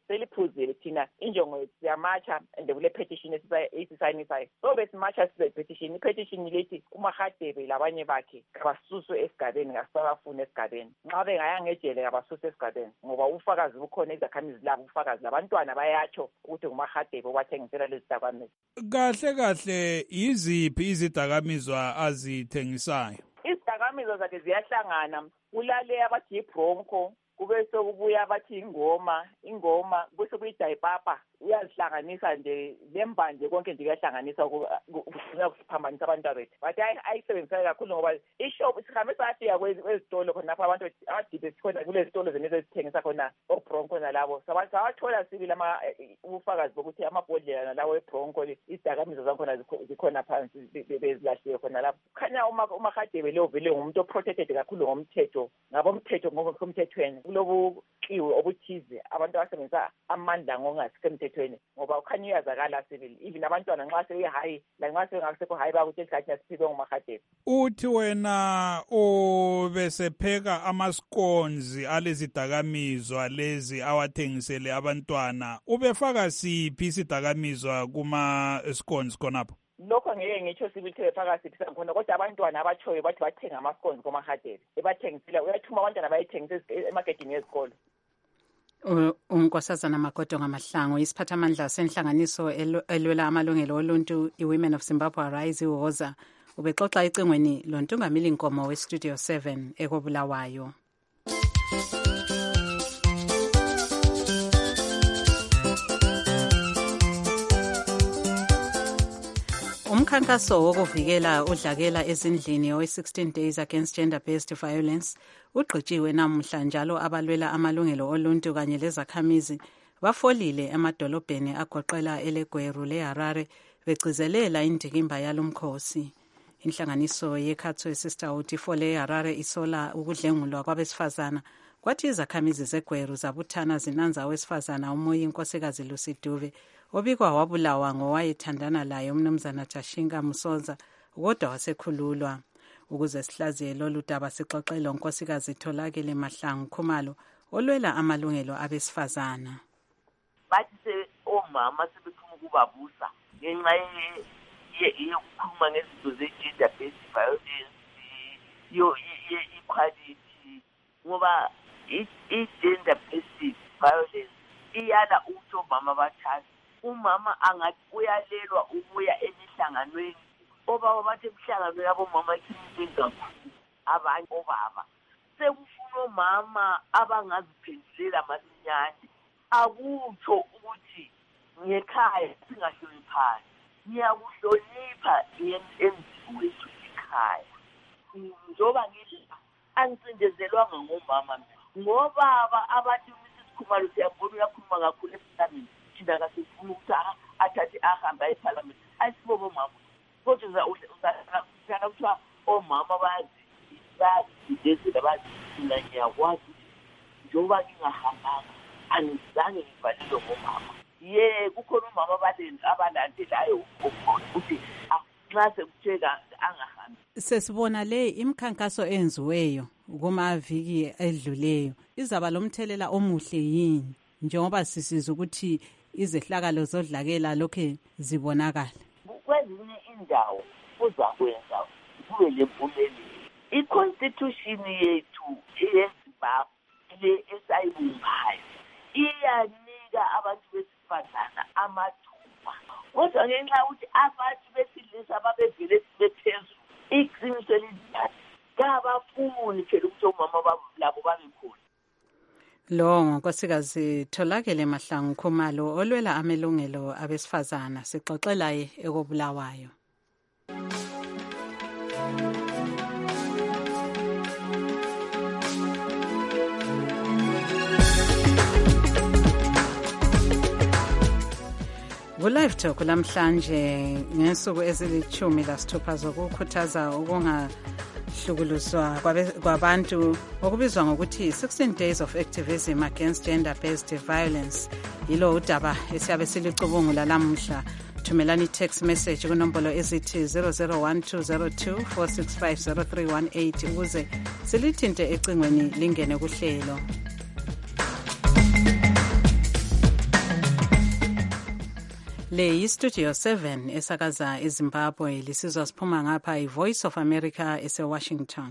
seliphuzile thina injongo siyamatsha and kule petition esisayinisayo. So besimatsha size petition. I-petition lethi uMahadebe labanye bakhe kabasuswe esigabeni ngasabafuna esigabeni. Nxa bengayanga ejele kabasuswe esigabeni ngoba ufakazi bukhona izakhamizi labo ufakazi labantwana bayatsho ukuthi uMahadebe wathengisela lezi dakamizwa. Kahle kahle yiziphi izidakamizwa azithengisayo? Izidakamizwa zakhe ziyahlangana. Kulale abathi yi-bronco, kube sokubuya abathi ingoma, ingoma, kube sokuyidayipapa, uyazihlanganisa nje lembanje konke nje kuyahlanganisa ukufuna ukuphambanisa abantu bethu. Bathi ayisebenzisa kakhulu ngoba ishop sihambe sayafika kwezitolo khona lapha abantu abadibe sikhona kule zitolo zenezi ezithengisa khona obronco nalabo. Sabathola sibili ama ubufakazi bokuthi amabhodlela nalawo ebronco izidakamizwa zakhona zikhona phansi bezilahliwe khona lapho. Khanya uMahadebe lo vele ngumuntu oprotected kakhulu ngomthetho, ngabomthetho ngokomthethweni. Kulobu kiwe obuthize abantu abasebenzisa amandla ngokungasemthethweni ngoba ukhanya uyazakala sibili even abantwana nxa sebehayi la nxa sengakusekho hayi bakuthi esikhathi asiphiwe nguMahadebe. Uthi wena obesepheka amaskonzi alezidakamizwa lezi awathengisele abantwana ubefaka siphi isidakamizwa kuma scones khonapho? Lokho ngeke ngitsho sibithe phakathi khona kodwa abantwana abatshoyo bathi bathenga amaskonzi koMahadebe ebathengisela uyathuma abantwana bayithengisa emarketini yezikolo. unkosazana Magodo Ngamahlangu isiphathamandla senhlanganiso elwela amalungelo oluntu iWomen of Zimbabwe Arise iwoza ubexoxa icingweni lontungamili Nkomo weStudio seven ekobulawayo. Umkhankaso wokuvikela udlakela ezindlini owe sixteen days against gender-based violence ugqitshiwe namuhla njalo abalwela amalungelo oluntu kanye lezakhamizi bafolile emadolobheni agoqela eLegweru leHarare begcizelela indikimba yalomkhosi. Inhlanganiso yeKhatho Sisterhood ifole eHarare isola ukudlengulwa kwabesifazana kwathi izakhamizi zeGweru zabuthana zinanza owesifazana umoya inkosikazi Lucy Dube obikwa wabulawa ngowayethandana laye umnumzana Tashinga Musonza kodwa wasekhululwa. Ukuze sihlaziye lolu daba sixoxele unkosikazi Tholakele Mahlangu Khumalo olwela amalungelo abesifazana. Bathi se omama sebefuna ukubabusa ngenxa yokukhuluma ngezinto ze-gender based violence yo equality ngoba i-gender based violence iyala ukuthi omama bathathe umama angathi uyalelwa ukuya emihlanganweni obaba bathi emhlanganweni yabomama ikinini kakhulu abanye obaba sekufuna omama abangaziphendulela masinyane akutsho ukuthi ngekhaya singahloniphani ngiyakuhlonipha emzini wethu ekhaya njoba ngidla angicindezelwanga ngomama ngobaba abathi Missus Khumalo siyabona uyakhuluma kakhulu esintameni thina kasifuna ukuthi athathe ahambe ayephalamende ayisibobo mama kodwa uzakuthiwa kuthiwa omama bazidesela bazithina ngiyakwazi ukuthi njoba ngingahambanga anizange ngivalelwe ngomama ye kukhona umama abalandelayo ukuthi nxa sekutheka angahambi. Sesibona le imkhankaso enziweyo kumaviki edluleyo izaba lomthelela omuhle yini njengoba sisiza ukuthi izehlakalo zodlakela lokhe zibonakala. Kwezinye indawo uzakwenza kube lempumelelo. I-constitution yethu eyeZimbabwe le esayibumbayo iyanika abantu besifazana amathuba kodwa ngenxa yokuthi abantu besilisa babevele bephezulu iqiniso elizathi kabafuni phela ukuthi omama babo labo babe khona. Lo nkosikazi Tholakele Mahlangu Khumalo olwela amalungelo abesifazana sixoxela ekobulawayo. Ku-Live Talk lamhlanje ngesuku ezilithumi lasithupha zokukhuthaza ukungahlukuluzwa kwabantu okubizwa ngokuthi sixteen days of activism against gender-based violence. Yilo udaba esiyabe silicubungula lamuhla. Thumelani text message kunombolo ezithi zero zero one two zero two four six five zero three one eight ukuze silithinte ecingweni lingene kuhlelo. Le yistudio seven esakaza eZimbabwe lisizwa siphuma ngapha iVoice of America eseWashington.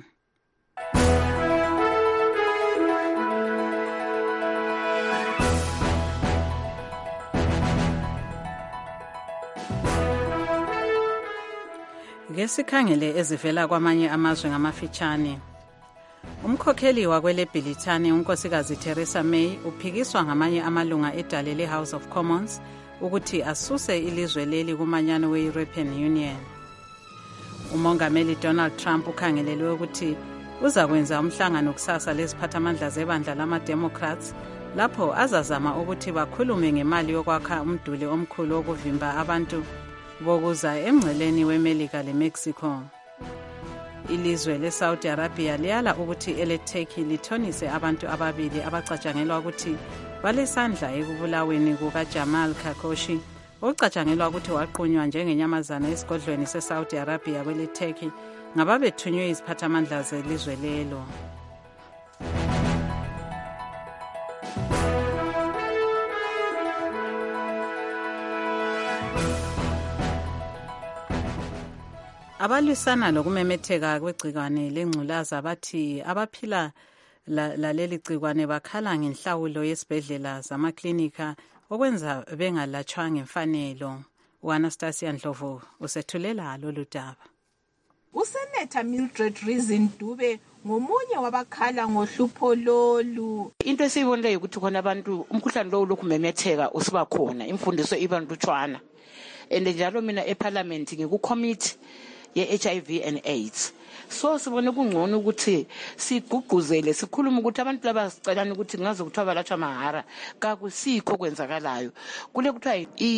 Ngesikhangele ezivela kwamanye amazwe ngamafitshane. Umkhokheli wakwele Britani unkosikazi Theresa May uphikiswa ngamanye amalunga edale leHouse of Commons ukuthi asuse ilizwe leli kumanyano we-European Union. Umongameli Donald Trump ukhangelelwe ukuthi uza kwenza umhlangano kusasa leziphathamandla zebandla lama-Democrats lapho azazama ukuthi bakhulume ngemali yokwakha umduli omkhulu wokuvimba abantu bokuza emngceleni weMelika leMexico. Ilizwe leSaudi Arabia liyala ukuthi ele-Turkey lithonise abantu ababili abacatshangelwa ukuthi balesandla ekubulaweni kukaJamal Khashoggi, ocatshangelwa ukuthi waqunywa njengenyamazana esigodlweni seSaudi Arabia kwele-Turkey ngababethunywe iziphathamandla zelizwe lelo. Abalwisana lokumemetheka kwegcikwane lengculaza bathi abaphila laleli gcikwane bakhala ngenhlawulo yesibhedlela zamaklinika okwenza bengalatshwa ngemfanelo. uAnastasia Ndlovu usethulela lolu daba. Usenatha Mildred Reason Dube ngomunye wabakhala ngohlupho lolu. Into esiyibonile ukuthi khona abantu umkhuhlane lo lokhu memetheka usiba khona, imfundiso iba ntutshwana. Ende njalo mina eParliament ngikucommittee ye-H I V and AIDS. So sibone kungcono ukuthi sigqugquzele sikhuluma ukuthi abantu laba sicelana ukuthi ngaze kuthiwa balatshwa mahara kakusikho kwenzakalayo. Kule kuthiwa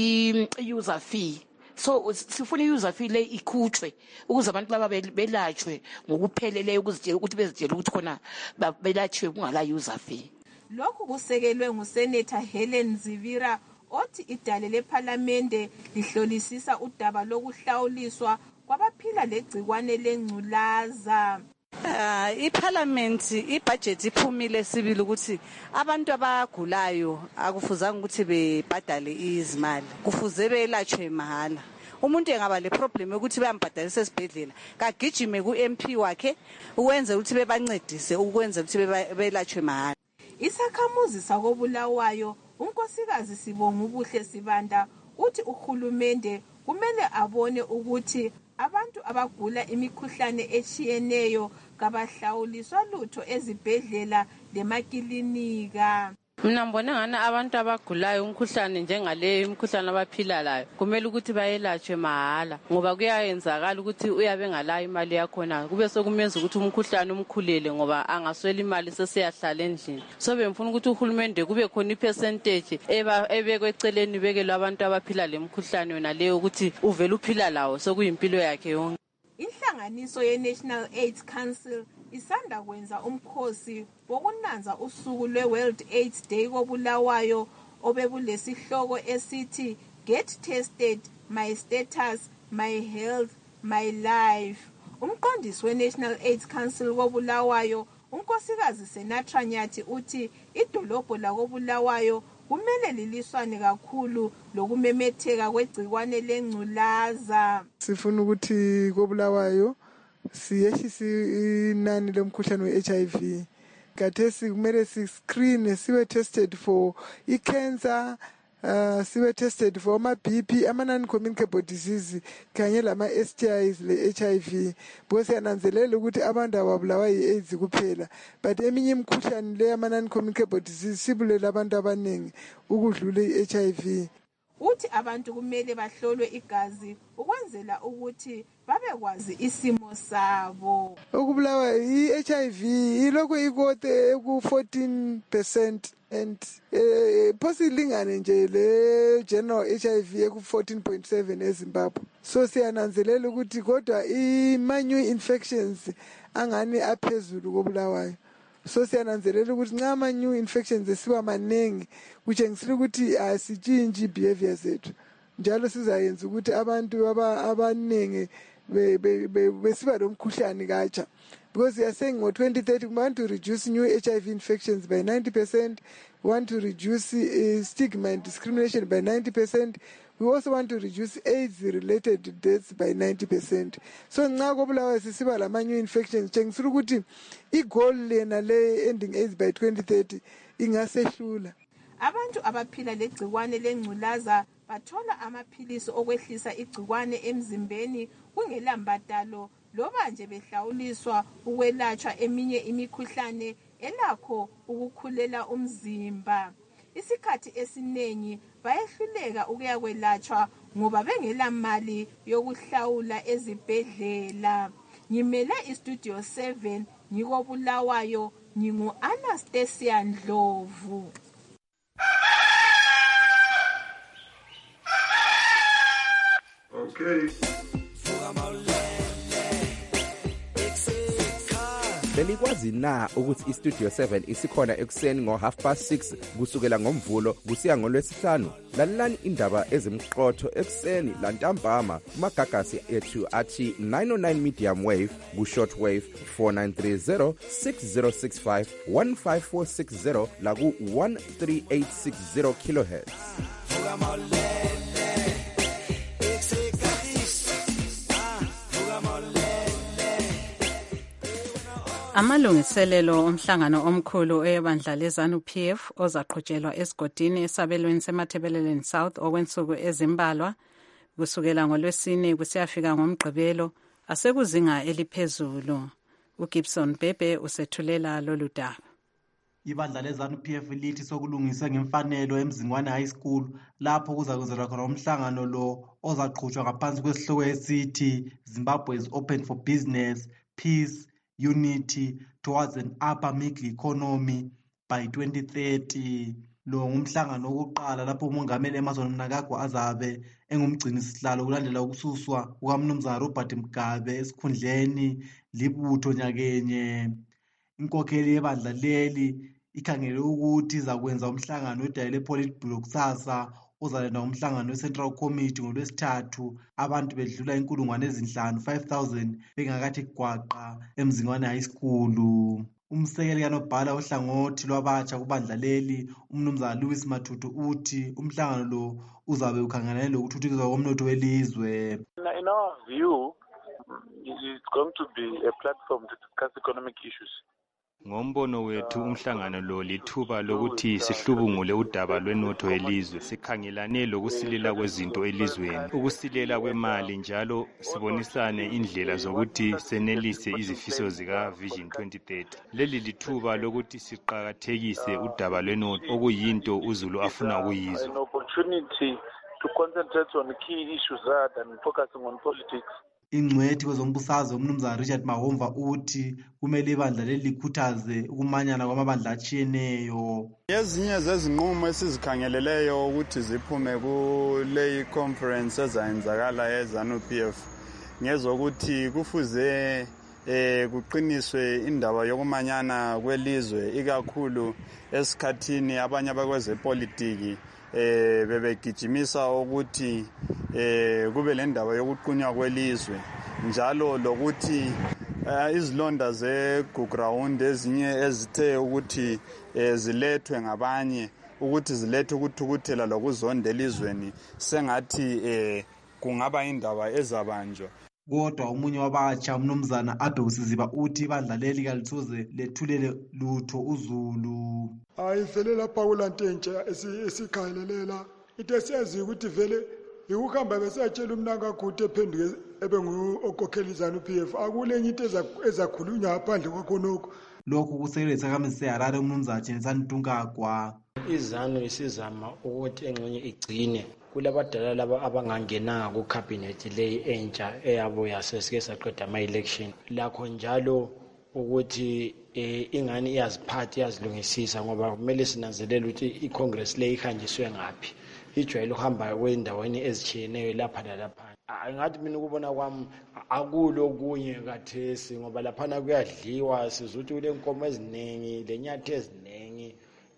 i-user fee. So sifuna i-user fee le ikhutshwe ukuze abantu laba belatshwe ngokupheleleyo ukuzitshela ukuthi bezitshela ukuthi khona belatshwe kungala user fee. Lokhu kusekelwe nguSenator Helen Zivira othi idale leParliamente lihlolisisa udaba lokuhlawuliswa kwabaphila legcikwane lengculaza. Uh, iParliament ibudget iphumile sibili ukuthi abantu abagulayo akufuzanga ukuthi bebhadale izimali, kufuze belatshwe mahala. Umuntu engaba le problem ukuthi bayambhadalisa esibhedlela kagijime ku-M P wakhe ukwenza ukuthi bebancedise ukwenza ukuthi belatshwe mahala. Isakhamuzi sakobulawayo unkosikazi Sibonga Ubuhle Sibanda uthi uhulumende kumele abone ukuthi abantu abagula imikhuhlane etshiyeneyo kabahlawuliswa lutho ezibhedlela lemakilinika. Mina ngibona ngani abantu abagulayo umkhuhlane njengale imkhuhlane abaphila layo kumele ukuthi bayelatshwe mahala ngoba kuyayenzakala ukuthi uyabe ngalayo imali yakhona kube sokumenza ukuthi umkhuhlane umkhulele ngoba angaswela imali sesiyahlala endlini. So bemfuna ukuthi uhulumende kube khona ipercentage eba ebekweceleni bekelwe abantu abaphila lemkhuhlane yona leyo ukuthi uvela uphila lawo sokuyimpilo yakhe yonke. Inhlanganiso ye-National AIDS Council isanda kwenza umkhosi wokunanza usuku lwe-World AIDS Day kobulawayo obebulesihloko esithi Get Tested, My Status, My Health, My Life. Umqondisi we-National AIDS Council kobulawayo unkosikazi Senatra Nyathi uthi idolobho lakobulawayo kumele liliswane kakhulu lokumemetheka kwegcikwane lengculaza. Sifuna ukuthi kobulawayo siyehlise inani lomkhuhlane we-H I V. Kathesi kumele si-screen sibe tested for i-cancer, uh, sibe tested for ama-B P, ama-non-communicable disease kanye lama-S T Is le-H I V. Because siyananzelela ukuthi abantu ababulawa yi-AIDS kuphela, but eminye imikhuhlane le ama-non-communicable disease sibulela abantu abaningi ukudlula i-H I V. Uthi abantu kumele bahlolwe igazi ukwenzela ukuthi babekwazi isimo sabo. Ukubulawa i-H I V ilokho ikote ku fourteen percent and eh posilingane nje le general H I V eku fourteen point seven eZimbabwe. So siyananzelela ukuthi kodwa i-minor infections angani aphezulu kobulawayo. So siyananzelela ukuthi nxa ama new infections esiba maningi kutshengisela ukuthi asitshintshi behavior zethu njalo sizayenza ukuthi abantu abaningi besiba lomkhuhlane katsha, because we are saying ngo twenty thirty we want to reduce new H I V infections by ninety percent, we want to reduce uh, stigma and discrimination by ninety percent, we also want to reduce AIDS-related deaths by ninety percent. So nxa kobulawayo sisiba lama-new infections tshengisela ukuthi i-goal lena le-ending AIDS by twenty thirty ingasehlula. Abantu abaphila legciwane lengculaza bathola amaphilisi okwehlisa igciwane emzimbeni kungelambadalo loba nje behlawuliswa ukwelatshwa eminye imikhuhlane elakho ukukhulela umzimba. Isikhathi esiningi bayehluleka ukuyakwelatshwa ngoba bengela mali yokuhlawula ezibhedlela. Ngimele istudio seven ngikobulawayo ngingu Anastasia Ndlovu. Okay. Belikwazi na ukuthi istudio seven isikhona ekuseni ngo half past six kusukela ngomvulo kusiya ngolwesihlanu? Lalelani indaba ezimqotho ekuseni lantambama kumagagasi ethu athi nine oh nine medium wave ku short wave four nine three zero six zero six five one five four six zero la ku one three eight six zero kilohertz. Amalungiselelo omhlangano omkhulu ebandla leZANU P F ozaqhutshelwa esigodini esabelweni semathebeleleni South okwensuku ezimbalwa kusukela ngolwesine kusiyafika ngomgqibelo asekuzinga eliphezulu. uGibson Bebe usethulela lolu daba. Ibandla leZANU P F lithi sokulungiswe ngemfanelo eMzingwane High School lapho kuzakwenzelwa khona umhlangano lo ozaqhutshwa ngaphansi kwesihloko esithi Zimbabwe is open for business, peace, unity towards an upper middle economy by twenty thirty. Lo ngumhlangano wokuqala lapho umongameli Emmerson Mnangagwa azabe engumgcini sihlalo kulandela ukususwa kukaMnumzana Robert Mugabe esikhundleni libutho nyakenye. Inkokheli yebandla leli ikhangele ukuthi izakwenza umhlangano wedayile Politburo kusasa ozalenda umhlangano weCentral Committee ngolwesithathu abantu bedlula inkulungwane ezinhlanu five thousand bengakathi gwaqa eMzingwane High School. Umsekeli kanobhala ohlangothi lwabatsha kubandla leli umnumzana Louis Matutu uthi umhlangano lo uzabe ukhangelane lokuthuthukiswa komnotho welizwe. In our view, it's going to be a platform to discuss economic issues. Ngombono wethu umhlangano lo lithuba lokuthi sihlubungule udaba lwenotho elizwe, sikhangelane lokusilela kwezinto elizweni, ukusilela kwemali njalo sibonisane indlela zokuthi senelise izifiso zika Vision twenty thirty. Leli lithuba lokuthi siqhakathekise udaba lwenotho okuyinto uZulu afuna ukuyizwa. An opportunity to concentrate on key issues rather than focusing on politics. Ingcwethi kwezombusazwe umnumzana Richard Mahomva uthi kumele ibandla leli likhuthaze ukumanyana kwamabandla atshiyeneyo. Ezinye zezinqumo esizikhangeleleyo ukuthi ziphume kule conference ezayenzakala yeZANU P F ngezokuthi kufuze eh kuqiniswe indaba yokumanyana kwelizwe ikakhulu esikhathini abanye abakwezepolitiki eh bebegijimisa ukuthi eh kube le ndaba yokuqunywa kwelizwe njalo lokuthi uh, izilonda zeGuground ezinye ezithe ukuthi eh, zilethwe ngabanye ukuthi zilethe ukuthukuthela lokuzonda elizweni sengathi eh kungaba indaba ezabanjwa. Kodwa umunye wabatsha umnumzana Adosiziba uthi ibandla leli kalithuze lethulele lutho uZulu. Hayi vele lapha kulantentsha esikhangelela into esiyazi ukuthi vele ukuhamba besiyatshela uMnangagwa ephenduke ebe nguokhokheli ZANU P F akulenye into ezakhulunywa ngaphandle kwakhonokho. Lokhu kusekelwe isakhamizi seHarare umnumzana Jensen Ntungagwa. iZANU isizama ukuthi engxenye igcine kulabadala laba abangangenanga ku cabinet leyi entsha eyabo yasesike saqeda ama election lakho njalo ukuthi ingani iyaziphatha iyazilungisisa ngoba kumele sinanzelele ukuthi iCongress leyi ihanjiswe ngapi ijwayele ukuhamba kwendaweni ezitshiyeneyo lapha lalapha. Ngathi mina ukubona kwami akulo kunye kathesi ngoba laphana kuyadliwa sizuthi kule nkomo eziningi lenyathe eziningi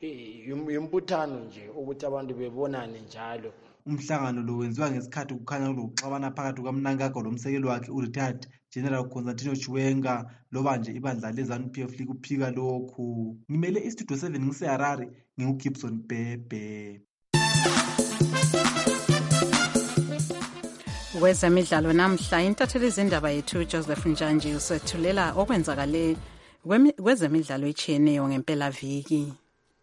imbuthano nje ukuthi abantu bebonane njalo. Umhlangano lo wenziwa ngesikhathi kukhanya kulokuxabana phakathi kukaMnangagwa lomsekeli wakhe uRetired General Constantino Chiwenga loba nje ibandla leZANU P F likuphika lokhu. Ngimele istudio seven ngiseHarare nginguGibson Bebe. Kwezemidlalo namhla intatheli izindaba yethu Joseph Njanji usethulela okwenzakale kwezemidlalo etshiyeneyo ngempela viki.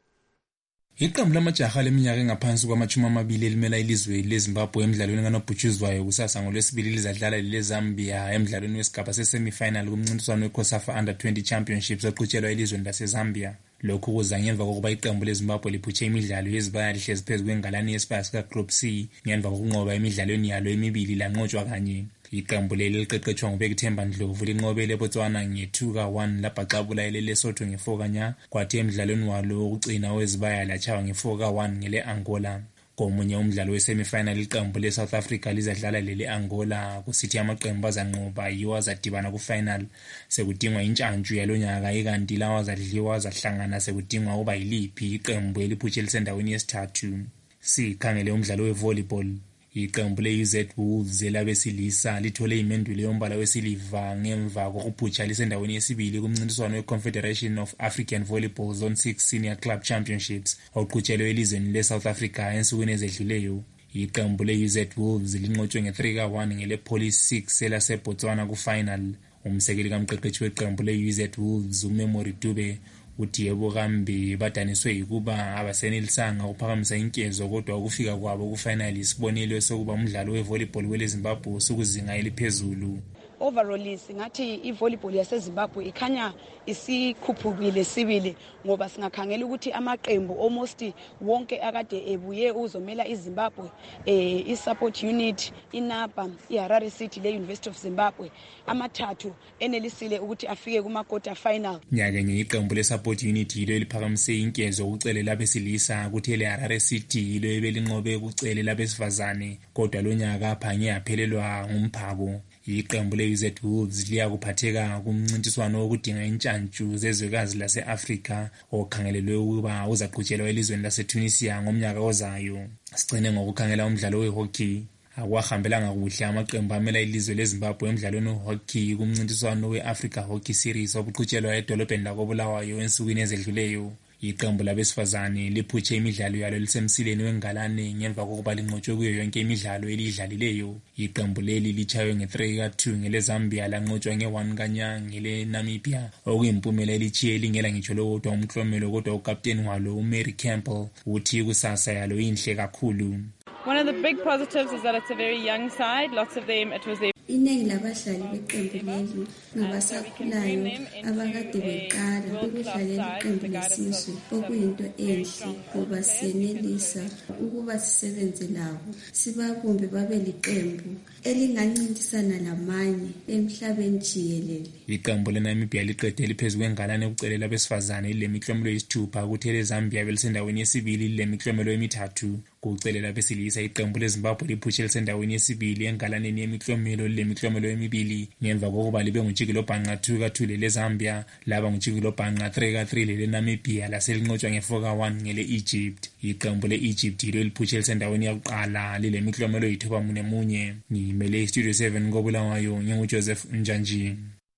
Iqembu lamajaha leminyaka engaphansi kwamachumi amabili elimela ilizwe leZimbabwe emidlalweni kanobhutshuzwayo kusasa ngolwesibili lizadlala leZambia emidlalweni wesigaba sesemifinal kumncintiswano weCOSAFA Under twenty Championships oqhutshelwa elizweni laseZambia. Lokhu kuza ngemva kokuba iqembu leZimbabwe liphutshe imidlalo yezibaya lihlezi phezu kwengalani yesibaya sikaGroup C ngemva kokunqoba emidlalweni yalo emibili lanqotshwa kanye. Iqembu leli liqeqetshwa nguBekithemba Ndlovu linqobele eBotswana nge-two ka one labhaxabula eleLesotho nge-four kanya kwathi emidlalweni walo wokugcina wezibaya lachawa nge-four ka one ngele-Angola. Komunye umdlalo wesemifinal iqembu leSouth Africa lizadlala lele-Angola kusithi amaqembu azanqoba yiwo azadibana kufinal sekudingwa intshantshu yalonyaka ikanti lawa azadliwa azahlangana sekudingwa uba yiliphi iqembu eliphutshe lisendaweni yesithathu. Sikhangele umdlalo wevolleyball. Iqembu le-U Z Wolves elabesilisa lithole imendulo yombala wesiliva ngemva kokuphutsha lisendaweni yesibili kumncintiswano we-Confederation of African Volleyball Zone six Senior Club Championships oqhutshelwe elizweni le-South Africa ensukwini ezedluleyo. Iqembu le-U Z Wolves linqotshwe nge-three ka one ngele-Police six elaseBotswana kufinal. Umsekeli kamqeqeshi weqembu le-U Z Wolves uMemory Dube uthi yebo kambe badaniswe yikuba abasenelisanga ukuphakamisa inkezo kodwa ukufika kwabo kufinal isibonelo sokuba umdlalo wevolleyball weleZimbabwe usukuzinga eliphezulu. Overall singathi ivolleyball yaseZimbabwe ikhanya isikhuphukile sibili ngoba singakhangela ukuthi amaqembu almost wonke akade ebuye uzomela iZimbabwe eh iSupport Unit, iNAPA, iHarare City le University of Zimbabwe amathathu enelisile ukuthi afike kuma quarter final. Nyakenye iqembu leSupport Unit yilo eliphakamise inkezo ukucele labesilisa ukuthi leHarare City yilo ebelinqobe ukucele labesifazane kodwa lonyaka aphange yaphelelwa ngumphako. Iqembu le-U Z Wolves liyakuphatheka kumncintiswano wokudinga intshantshu zezwekazi lase-Afrika okhangelelwe ukuba uzaqhutshelwa elizweni laseTunisia ngomnyaka ozayo. Sigcine ngokukhangela umdlalo wehockey. Akwahambelanga kuhle amaqembu amela ilizwe leZimbabwe emidlalweni wehockey kumncintiswano we-Africa Hockey Series obuqhutshelwa edolobheni lakoBulawayo ensukwini ezedluleyo. Iqembu labesifazane liphutshe imidlalo yalo lisemsileni wengalane ngemva kokuba linqotshwe kuyo yonke imidlalo elidlalileyo. Iqembu leli lichaywe nge-three ka two ngeleZambia lanqotshwa nge-one kanya ngeleNamibia okuyimpumela elichiye lingela ngitsho lowodwa umklomelo kodwa ukapteni walo uMary Campbell uthi kusasa yalo inhle kakhulu. One of the big positives is that it's a very young side. Lots of them, it was their iningi labadlali beqembu leli ngabasakhulayo abakade beqala ukudlalela iqembu lesizwe okuyinto enhle ngoba senelisa ukuba sisebenze labo sibabumbe babe liqembu elingancintisana lamanye emhlabeni jikelele. Iqembu leNamibia liqede liphezulu kwengalane ukucelela abesifazane lemiklomelo yesithupha kuthi leZambia belisendaweni yesibili lemiklomelo emithathu. Kucelela besilisa iqembu leZimbabwe liphutshe lisendaweni yesibili engalaneni yemiklomelo lemiklomelo emibili ngemva kokuba libe ngujikelo bhanqa two ka two leZambia laba ngujikelo bhanqa three ka three leNamibia laselinqotshwa nge-four ka one ngele-Egypt. Iqembu le-Egypt yilo liphutshe lisendaweni yakuqala lilemiklomelo yithuba mune munye. Ngimele iStudio seven koBulawayo nginguJoseph Njanji.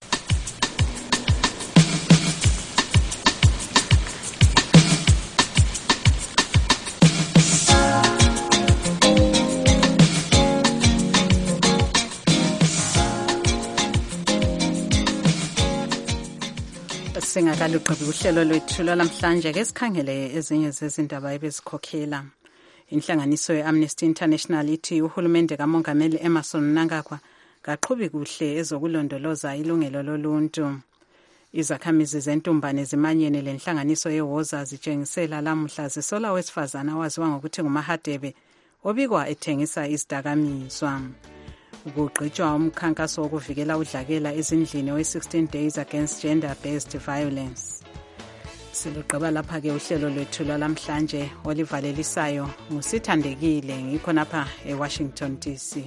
Singakaluqobi uhlelo lwethu lwamhlanje ke sikhangele ezinye zezindaba ebezikhokhela. Inhlanganiso ye-Amnesty International ithi uhulumende kaMongameli Emmerson Mnangagwa kaqhubi kuhle ezokulondoloza ilungelo loluntu. Izakhamizi zentumbane zimanyene lenhlanganiso yeWoza zitshengisela lamuhla zisola wesifazana waziwa ngokuthi nguMahadebe obikwa ethengisa izidakamizwa. Ukugqitshwa umkhankaso wokuvikela udlakela ezindlini we-sixteen days against gender-based violence. Siluqaba lapha ke uhlelo lwethu lwalamhlanje olivalelisayo ngusithandekile ngikho napha eWashington D C.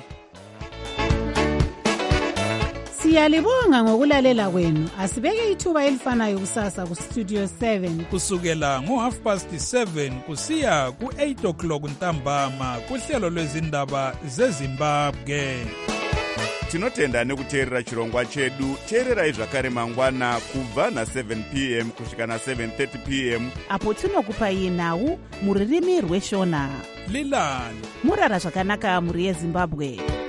Siyalibonga ngokulalela kwenu. Asibeke ithuba elifanayo kusasa ku Studio seven kusukela ngo half past seven kusiya ku eight o'clock ntambama kuhlelo lwezindaba zeZimbabwe. Tinotenda nekuteerera chirongwa chedu. Teererai zvakare mangwana kubva na seven p m kusvika na seven thirty p m apo tinokupai nhau muririmi rweshona. Lilani murara zvakanaka muri yeZimbabwe.